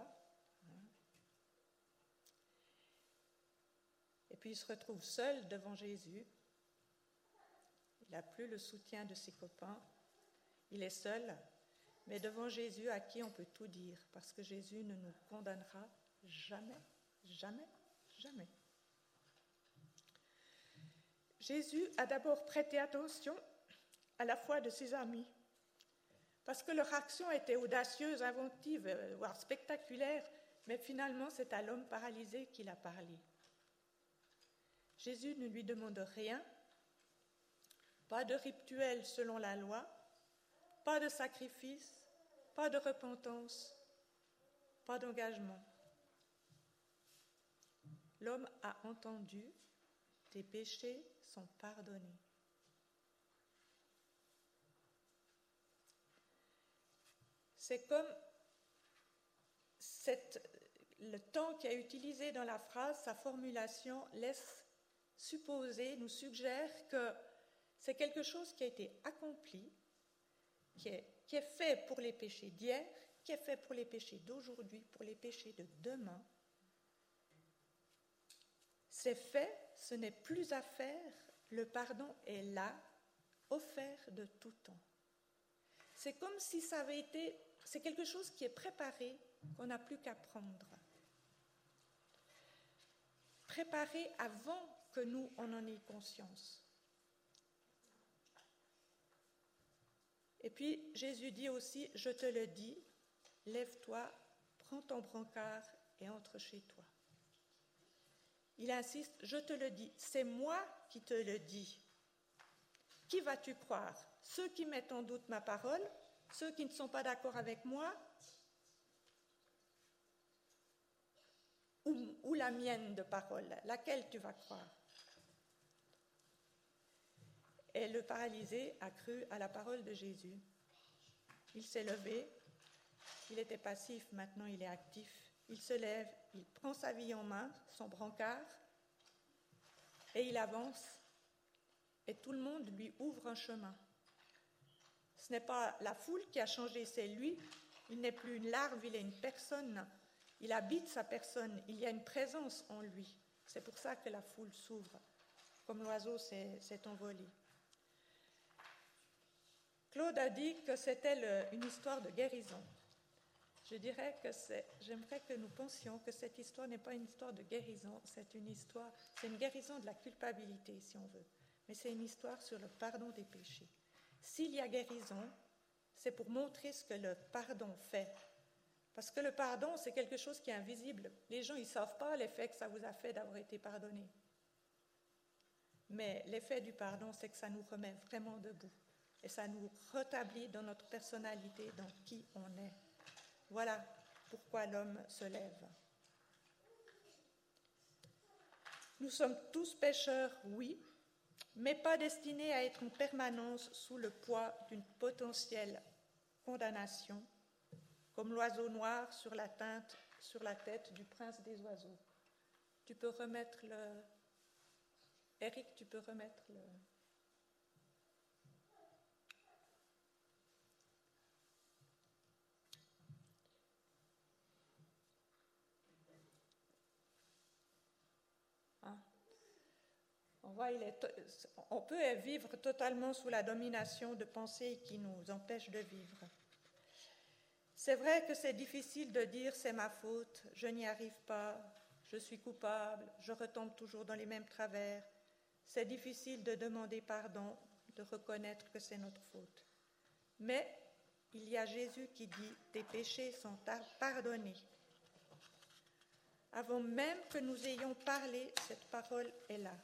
Et puis il se retrouve seul devant Jésus. Il n'a plus le soutien de ses copains. Il est seul, mais devant Jésus à qui on peut tout dire, parce que Jésus ne nous condamnera jamais, jamais, jamais. Jésus a d'abord prêté attention à la foi de ses amis, parce que leur action était audacieuse, inventive, voire spectaculaire, mais finalement c'est à l'homme paralysé qu'il a parlé. Jésus ne lui demande rien, pas de rituel selon la loi, pas de sacrifice, pas de repentance, pas d'engagement. L'homme a entendu, tes péchés sont pardonnés. C'est comme le temps qui est utilisé dans la phrase, sa formulation laisse supposer, nous suggère que c'est quelque chose qui a été accompli, qui est fait pour les péchés d'hier, qui est fait pour les péchés d'aujourd'hui, pour les péchés de demain. C'est fait, ce n'est plus à faire, le pardon est là, offert de tout temps. C'est comme si ça avait été, c'est quelque chose qui est préparé, qu'on n'a plus qu'à prendre. Préparé avant que nous, on en ait conscience. Et puis Jésus dit aussi, je te le dis, lève-toi, prends ton brancard et entre chez toi. Il insiste, je te le dis, c'est moi qui te le dis. Qui vas-tu croire? Ceux qui mettent en doute ma parole, ceux qui ne sont pas d'accord avec moi, ou la mienne de parole, laquelle tu vas croire? Et le paralysé a cru à la parole de Jésus. Il s'est levé, il était passif, maintenant il est actif. Il se lève, il prend sa vie en main, son brancard, et il avance. Et tout le monde lui ouvre un chemin. Ce n'est pas la foule qui a changé, c'est lui. Il n'est plus une larve, il est une personne. Il habite sa personne, il y a une présence en lui. C'est pour ça que la foule s'ouvre, comme l'oiseau s'est envolé. Claude a dit que c'était une histoire de guérison. Je dirais que j'aimerais que nous pensions que cette histoire n'est pas une histoire de guérison, c'est une guérison de la culpabilité, si on veut. Mais c'est une histoire sur le pardon des péchés. S'il y a guérison, c'est pour montrer ce que le pardon fait. Parce que le pardon, c'est quelque chose qui est invisible. Les gens, ils ne savent pas l'effet que ça vous a fait d'avoir été pardonné. Mais l'effet du pardon, c'est que ça nous remet vraiment debout. Et ça nous rétablit dans notre personnalité, dans qui on est. Voilà pourquoi l'homme se lève. Nous sommes tous pécheurs, oui, mais pas destinés à être en permanence sous le poids d'une potentielle condamnation, comme l'oiseau noir sur la tête du prince des oiseaux. Tu peux remettre le... Eric, tu peux remettre le... On peut vivre totalement sous la domination de pensées qui nous empêchent de vivre. C'est vrai que c'est difficile de dire « c'est ma faute, je n'y arrive pas, je suis coupable, je retombe toujours dans les mêmes travers ». C'est difficile de demander pardon, de reconnaître que c'est notre faute. Mais il y a Jésus qui dit « tes péchés sont pardonnés ». Avant même que nous ayons parlé, cette parole est là.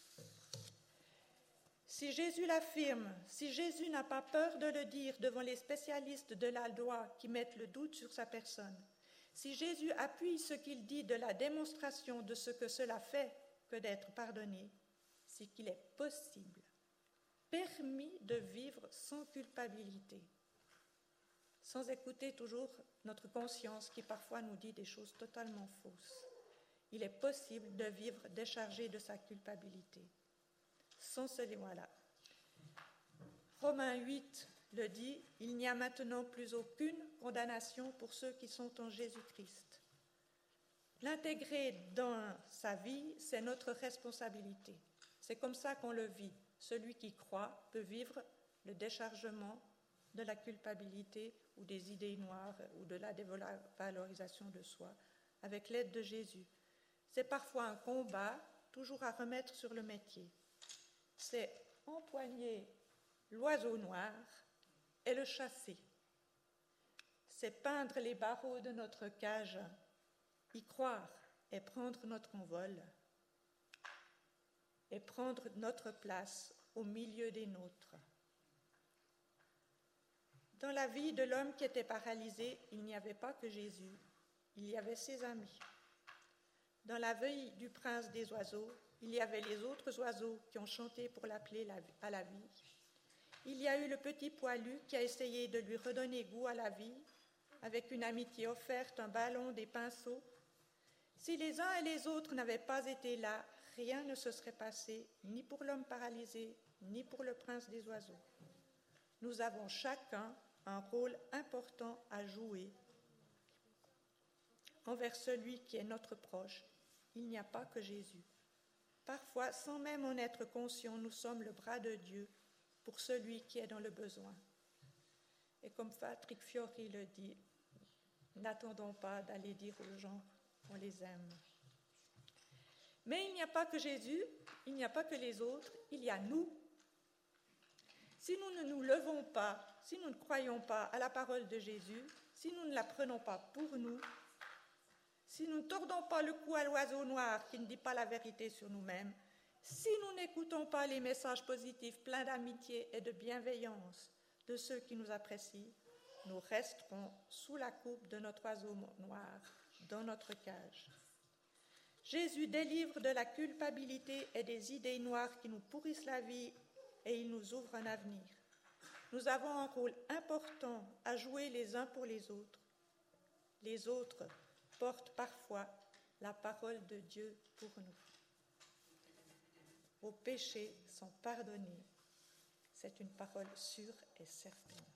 Si Jésus l'affirme, si Jésus n'a pas peur de le dire devant les spécialistes de la loi qui mettent le doute sur sa personne, si Jésus appuie ce qu'il dit de la démonstration de ce que cela fait que d'être pardonné, c'est qu'il est possible, permis de vivre sans culpabilité, sans écouter toujours notre conscience qui parfois nous dit des choses totalement fausses. Il est possible de vivre déchargé de sa culpabilité. Sans ce voilà. Romains 8 le dit, il n'y a maintenant plus aucune condamnation pour ceux qui sont en Jésus-Christ. L'intégrer dans sa vie, c'est notre responsabilité. C'est comme ça qu'on le vit. Celui qui croit peut vivre le déchargement de la culpabilité ou des idées noires ou de la dévalorisation de soi avec l'aide de Jésus. C'est parfois un combat, toujours à remettre sur le métier. C'est empoigner l'oiseau noir et le chasser. C'est peindre les barreaux de notre cage, y croire et prendre notre envol et prendre notre place au milieu des nôtres. Dans la vie de l'homme qui était paralysé, il n'y avait pas que Jésus, il y avait ses amis. Dans la vie du prince des oiseaux, il y avait les autres oiseaux qui ont chanté pour l'appeler à la vie. Il y a eu le petit poilu qui a essayé de lui redonner goût à la vie, avec une amitié offerte, un ballon, des pinceaux. Si les uns et les autres n'avaient pas été là, rien ne se serait passé, ni pour l'homme paralysé, ni pour le prince des oiseaux. Nous avons chacun un rôle important à jouer envers celui qui est notre proche. Il n'y a pas que Jésus. Parfois, sans même en être conscient, nous sommes le bras de Dieu pour celui qui est dans le besoin. Et comme Patrick Fiori le dit, n'attendons pas d'aller dire aux gens qu'on les aime. Mais il n'y a pas que Jésus, il n'y a pas que les autres, il y a nous. Si nous ne nous levons pas, si nous ne croyons pas à la parole de Jésus, si nous ne la prenons pas pour nous, si nous ne tordons pas le cou à l'oiseau noir qui ne dit pas la vérité sur nous-mêmes, si nous n'écoutons pas les messages positifs pleins d'amitié et de bienveillance de ceux qui nous apprécient, nous resterons sous la coupe de notre oiseau noir, dans notre cage. Jésus délivre de la culpabilité et des idées noires qui nous pourrissent la vie et il nous ouvre un avenir. Nous avons un rôle important à jouer les uns pour les autres. Les autres portent parfois la parole de Dieu pour nous. Vos péchés sont pardonnés. C'est une parole sûre et certaine.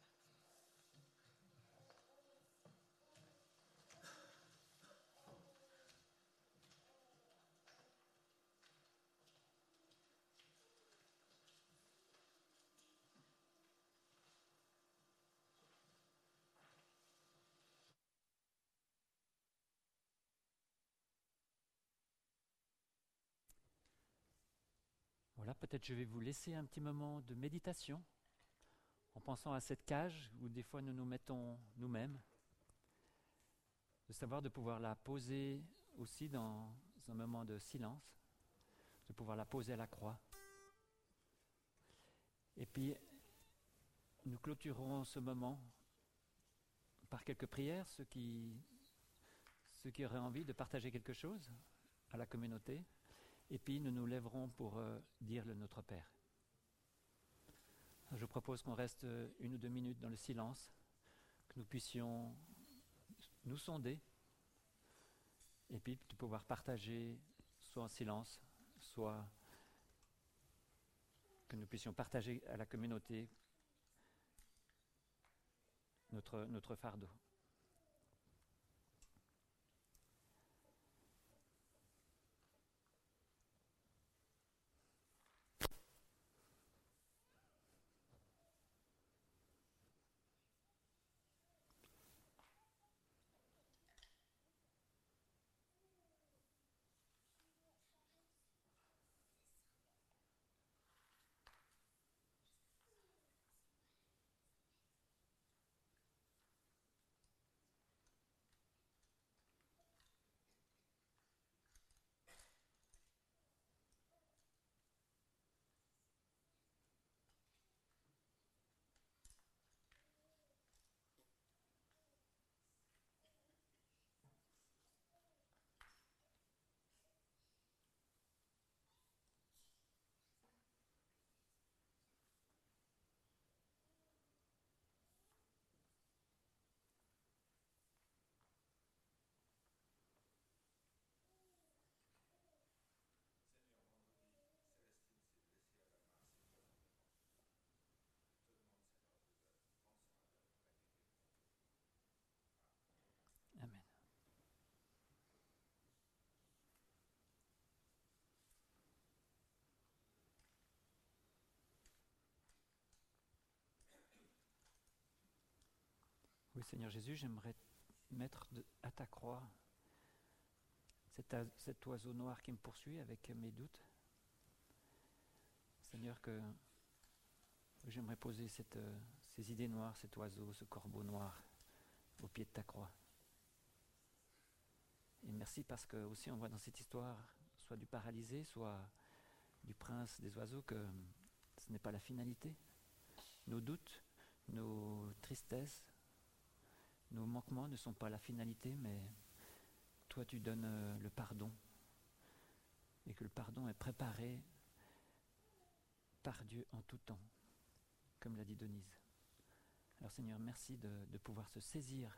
Voilà, peut-être je vais vous laisser un petit moment de méditation en pensant à cette cage où des fois nous nous mettons nous-mêmes, de savoir de pouvoir la poser aussi dans un moment de silence, de pouvoir la poser à la croix. Et puis, nous clôturerons ce moment par quelques prières, ceux qui auraient envie de partager quelque chose à la communauté. Et puis nous nous lèverons pour dire le Notre Père. Je propose qu'on reste 1 ou 2 minutes dans le silence, que nous puissions nous sonder, et puis de pouvoir partager soit en silence, soit que nous puissions partager à la communauté notre fardeau. Amen. Oui, Seigneur Jésus, j'aimerais mettre à ta croix cet oiseau noir qui me poursuit avec mes doutes. Seigneur, que j'aimerais poser ces idées noires, cet oiseau, ce corbeau noir au pied de ta croix. Et merci parce que aussi on voit dans cette histoire, soit du paralysé, soit du prince des oiseaux, que ce n'est pas la finalité. Nos doutes, nos tristesses, nos manquements ne sont pas la finalité, mais toi tu donnes le pardon. Et que le pardon est préparé par Dieu en tout temps, comme l'a dit Denise. Alors Seigneur, merci de pouvoir se saisir,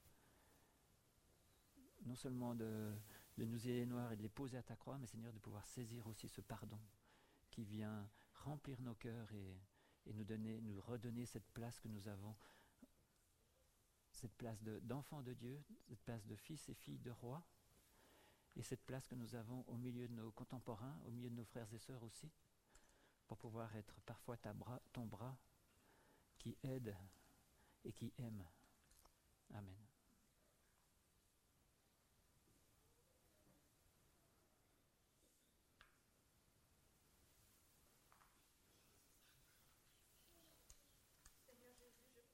non seulement de nos idées noires et de les poser à ta croix, mais Seigneur, de pouvoir saisir aussi ce pardon qui vient remplir nos cœurs et nous redonner cette place que nous avons, cette place d'enfants de Dieu, cette place de fils et filles de rois, et cette place que nous avons au milieu de nos contemporains, au milieu de nos frères et sœurs aussi, pour pouvoir être parfois ton bras qui aide et qui aime. Amen. Seigneur Jésus, je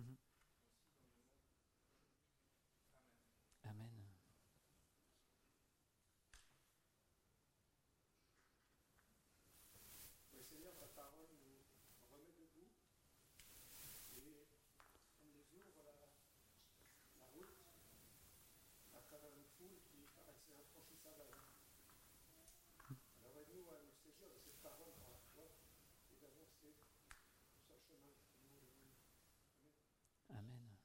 Mhm. Amen. Oui, Seigneur, ta parole nous remet debout et elle nous ouvre la route à travers une foule qui paraissait infranchissable avant. Alors aide-nous à nous saisir de cette parole par la foi et d'avancer sur ce chemin que nous voulons. Amen. Amen.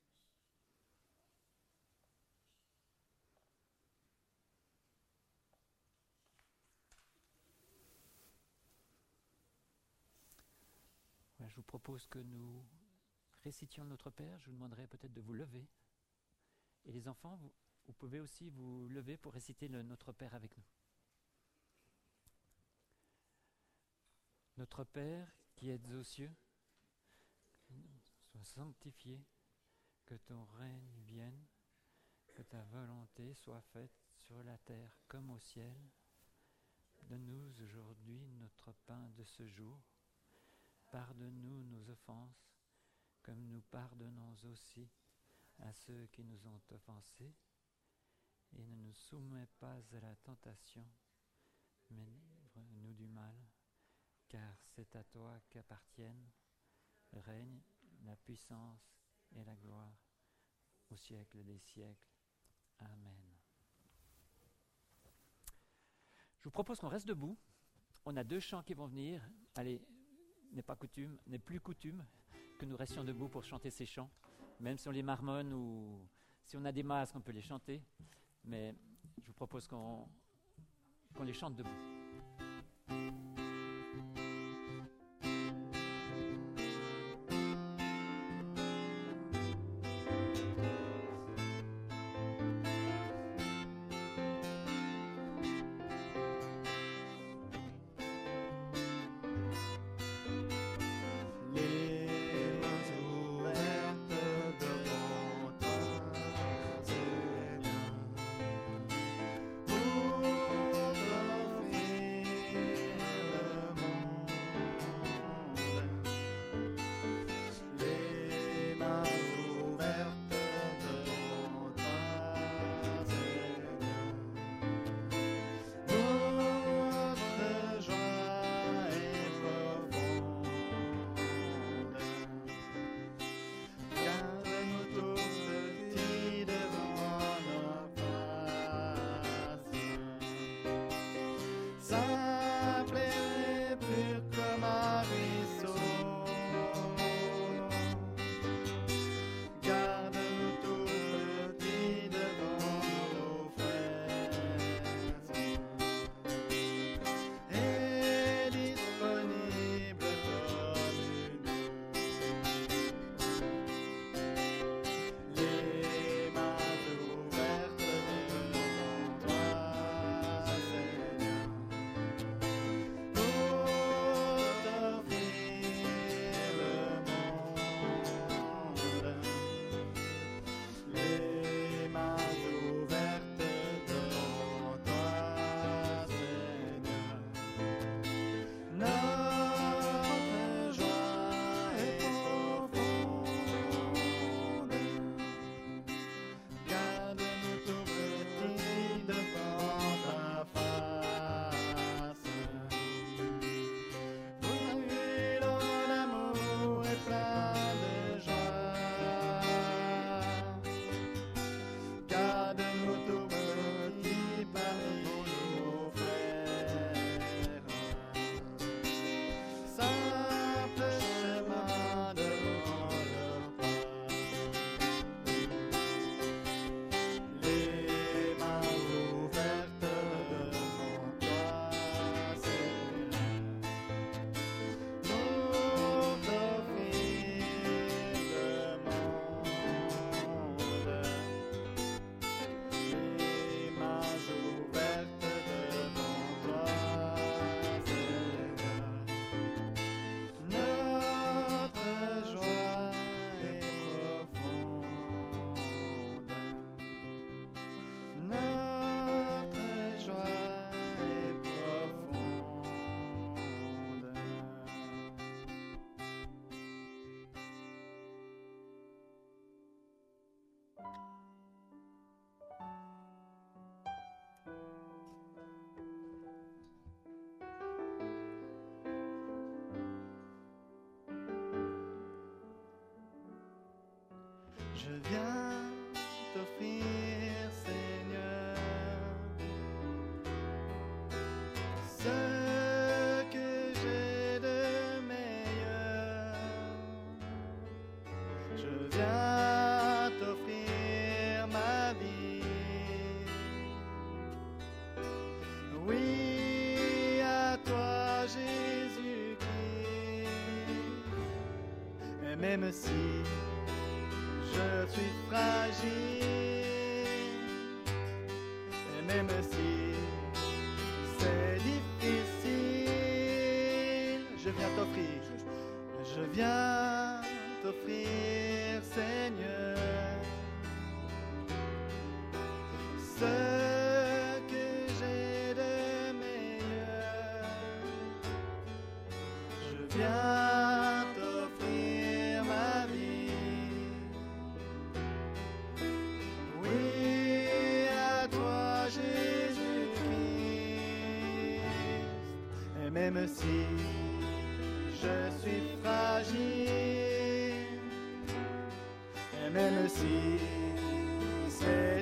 Ouais, je vous propose que nous récitions le Notre Père. Je vous demanderai peut-être de vous lever. Et les enfants, vous pouvez aussi vous lever pour réciter le Notre Père avec nous. Notre Père qui êtes aux cieux, sois sanctifié, que ton règne vienne, que ta volonté soit faite sur la terre comme au ciel. Donne-nous aujourd'hui notre pain de ce jour. Pardonne-nous nos offenses, comme nous pardonnons aussi à ceux qui nous ont offensés. Et ne nous soumets pas à la tentation, mais livre-nous du mal, car c'est à toi qu'appartiennent le règne, la puissance et la gloire au siècle des siècles. Amen. Je vous propose qu'on reste debout. On a 2 chants qui vont venir. Allez, n'est plus coutume que nous restions debout pour chanter ces chants. Même si on les marmonne ou si on a des masques, on peut les chanter. Mais je vous propose qu'on les chante debout. Pour Je viens t'offrir, Seigneur, ce que j'ai de meilleur. Je viens t'offrir ma vie. Oui, à toi, Jésus-Christ. Et même si je suis fragile, et même si c'est difficile, je viens t'offrir, Seigneur, ce que j'ai de meilleur. Je viens t'offrir ma vie. Oui, à toi, Jésus-Christ. Et même si je suis fragile, et même si c'est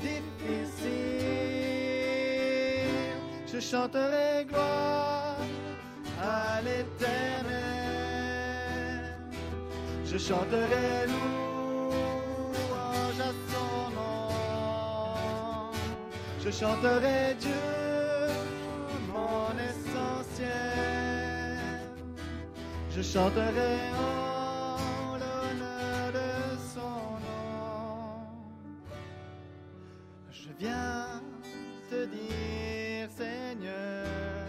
difficile, je chanterai gloire à l'Éternel. Je chanterai louange à son nom. Je chanterai Dieu, mon essentiel. Je chanterai en l'honneur de son nom. Je viens te dire, Seigneur,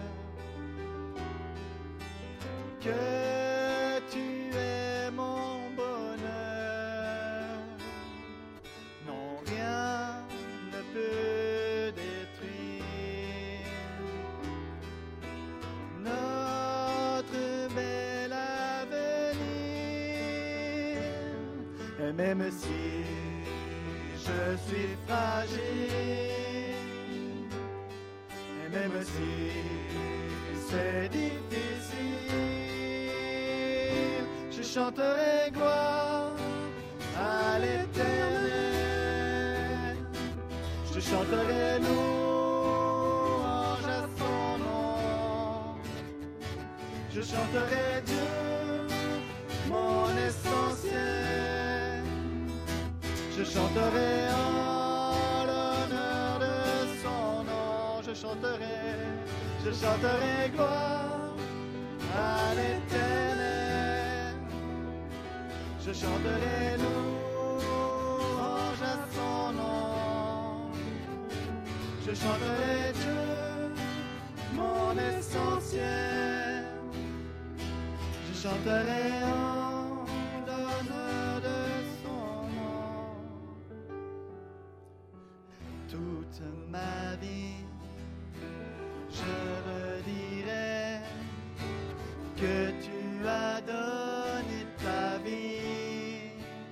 que tu es mon bonheur. Non, rien ne peut détruire notre bel avenir. Et même si je suis fragile, et même si c'est difficile, je chanterai gloire à l'Éternel. Je chanterai louange à son nom. Je chanterai Dieu, mon essentiel. Je chanterai en l'honneur de son nom. Je chanterai gloire à l'Éternel. Je chanterai louange à son nom. Je chanterai Dieu, mon essentiel. Je chanterai en l'honneur de son nom. Toute ma vie, je redirai que tu as donné ta vie.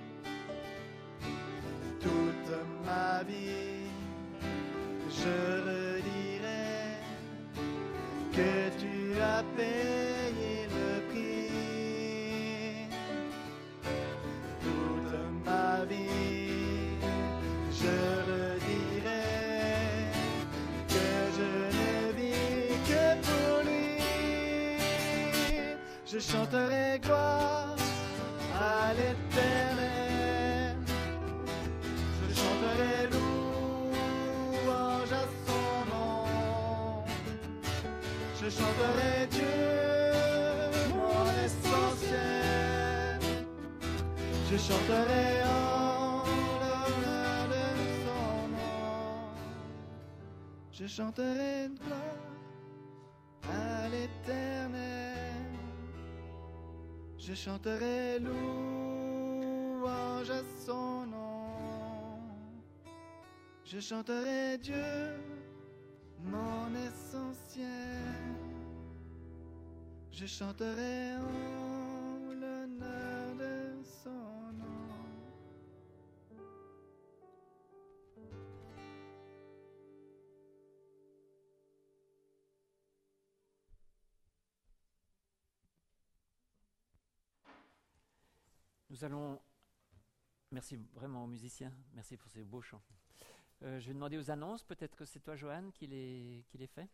Toute ma vie, je redirai que tu as payé le prix. Toute ma vie, je redirai que je ne vis que pour lui. Je chanterai gloire à l'Éternel. Je chanterai louange à son nom. Je chanterai Dieu, mon essentiel. Je chanterai en l'honneur de son nom. Je chanterai gloire à l'Éternel. Je chanterai louange à son nom. Je chanterai Dieu, mon essentiel. Je chanterai en l'honneur de son nom. Nous allons Merci vraiment aux musiciens. Merci pour ces beaux chants. Je vais demander aux annonces. Peut-être que c'est toi, Joanne, qui les fait.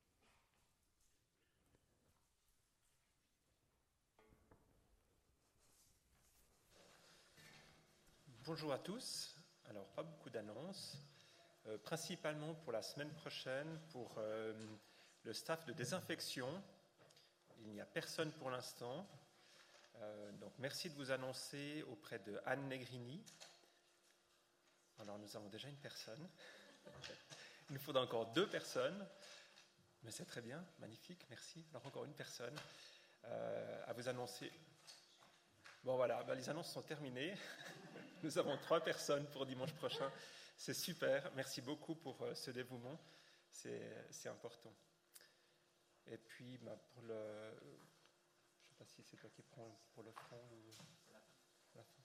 Bonjour à tous. Alors, pas beaucoup d'annonces. Principalement pour la semaine prochaine, pour le staff de désinfection. Il n'y a personne pour l'instant. Donc, merci de vous annoncer auprès de Anne Negrini. Alors, nous avons déjà une personne. Il nous faudra encore 2 personnes. Mais c'est très bien, magnifique, merci. Alors, encore une personne à vous annoncer. Bon, voilà, les annonces sont terminées. Nous avons 3 personnes pour dimanche prochain. C'est super. Merci beaucoup pour ce dévouement. C'est important. Et puis, pour le... Je ne sais pas si c'est toi qui prends pour le front ou... la fin.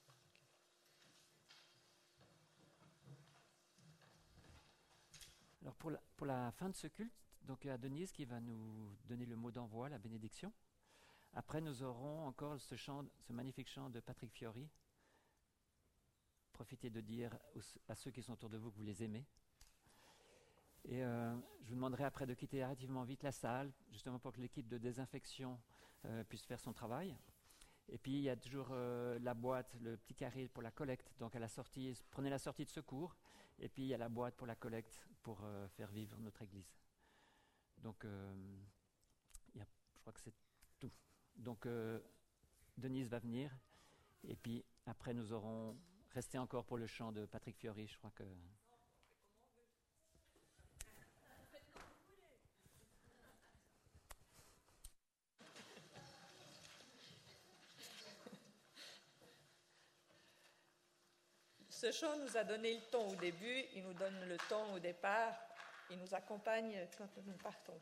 Alors pour la fin de ce culte, donc il y a Denise qui va nous donner le mot d'envoi, la bénédiction. Après, nous aurons encore ce magnifique chant de Patrick Fiori. Profitez de dire à ceux qui sont autour de vous que vous les aimez. Et je vous demanderai après de quitter relativement vite la salle, justement pour que l'équipe de désinfection puisse faire son travail. Et puis il y a toujours la boîte, le petit carré pour la collecte. Donc à la sortie, prenez la sortie de secours. Et puis il y a la boîte pour la collecte pour faire vivre notre église. Donc je crois que c'est tout. Donc Denise va venir. Et puis après nous aurons resté encore pour le chant de Patrick Fiori. Je crois que... Ce chant nous a donné le ton au début, il nous donne le ton au départ, il nous accompagne quand nous partons.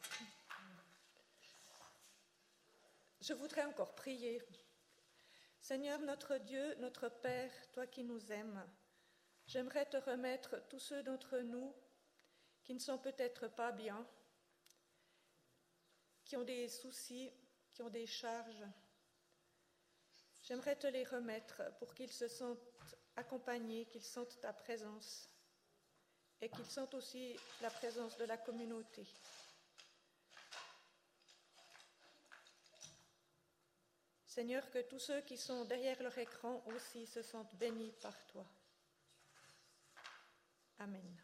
Je voudrais encore prier. Seigneur notre Dieu, notre Père, toi qui nous aimes, j'aimerais te remettre tous ceux d'entre nous qui ne sont peut-être pas bien, qui ont des soucis, qui ont des charges. J'aimerais te les remettre pour qu'ils se sentent accompagnés, qu'ils sentent ta présence et qu'ils sentent aussi la présence de la communauté. Seigneur, que tous ceux qui sont derrière leur écran aussi se sentent bénis par toi. Amen.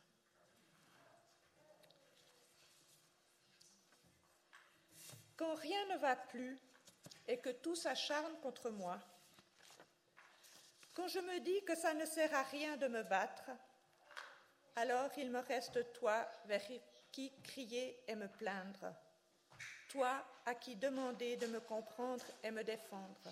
Quand rien ne va plus et que tout s'acharne contre moi, quand je me dis que ça ne sert à rien de me battre, alors il me reste toi vers qui crier et me plaindre, toi à qui demander de me comprendre et me défendre.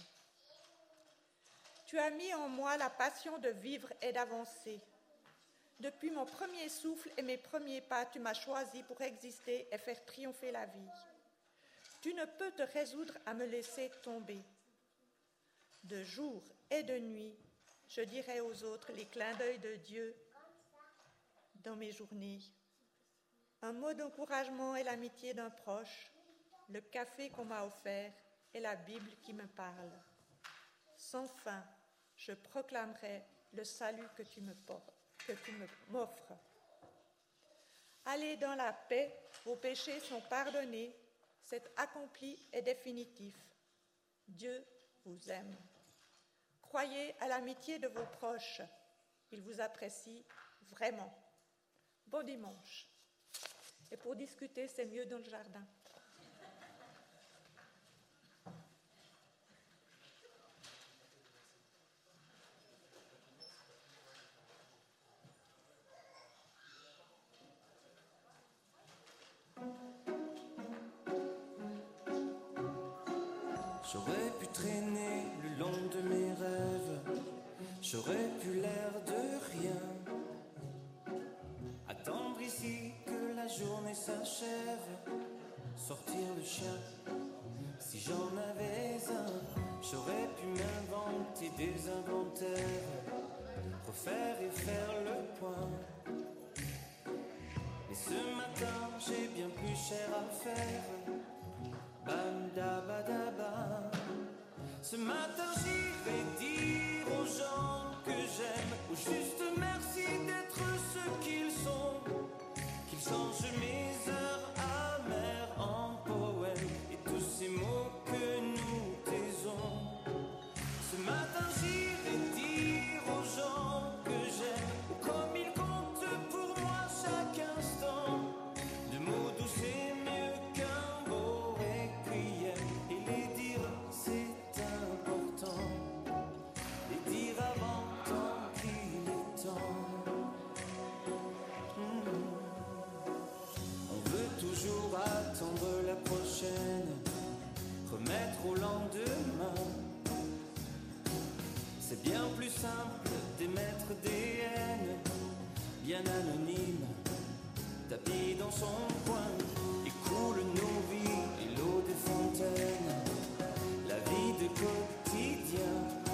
Tu as mis en moi la passion de vivre et d'avancer. Depuis mon premier souffle et mes premiers pas, tu m'as choisi pour exister et faire triompher la vie. Tu ne peux te résoudre à me laisser tomber. De jour et de nuit, je dirai aux autres les clins d'œil de Dieu dans mes journées. Un mot d'encouragement et l'amitié d'un proche, le café qu'on m'a offert et la Bible qui me parle. Sans fin, je proclamerai le salut que tu m'offres. Allez dans la paix, vos péchés sont pardonnés, c'est accompli et définitif. Dieu vous aime. Croyez à l'amitié de vos proches. Ils vous apprécient vraiment. Bon dimanche. Et pour discuter, c'est mieux dans le jardin. J'aurais pu traîner le long de mes rêves, j'aurais pu l'air de rien, attendre ici que la journée s'achève, sortir le chien, si j'en avais un, j'aurais pu m'inventer des inventaires, refaire et faire le point. Mais ce matin j'ai bien plus cher à faire. Bam da ba da ba. Ce matin j'irai dire aux gens que j'aime bien plus simple d'émettre des haines, bien anonymes, tapis dans son coin, écoule nos vies et l'eau des fontaines, la vie de quotidien,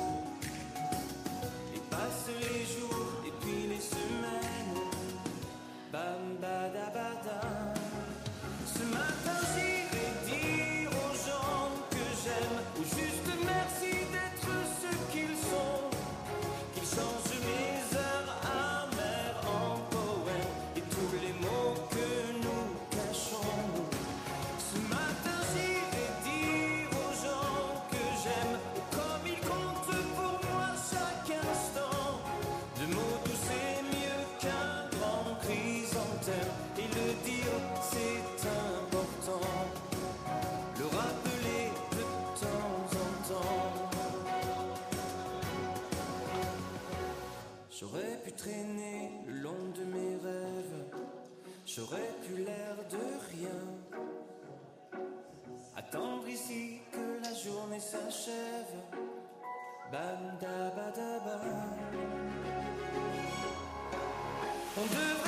et passe les jours et puis les semaines, bam badabada. Ce matin j'irai dire aux gens que j'aime, ou juste merci d'être ce qu'ils sont, qu'ils changent mes heures amères en poèmes et tous les mots que nous cachons. Ce matin j'irai dire aux gens que j'aime, comme ils comptent pour moi chaque instant. De mots doux c'est mieux qu'un grand chrysanthème, et le dire c'est important, le rappeler de temps en temps. J'aurais pu traîner le long de mes rêves, j'aurais pu l'air de rien, attendre ici que la journée s'achève, bam da ba da ba. On devrait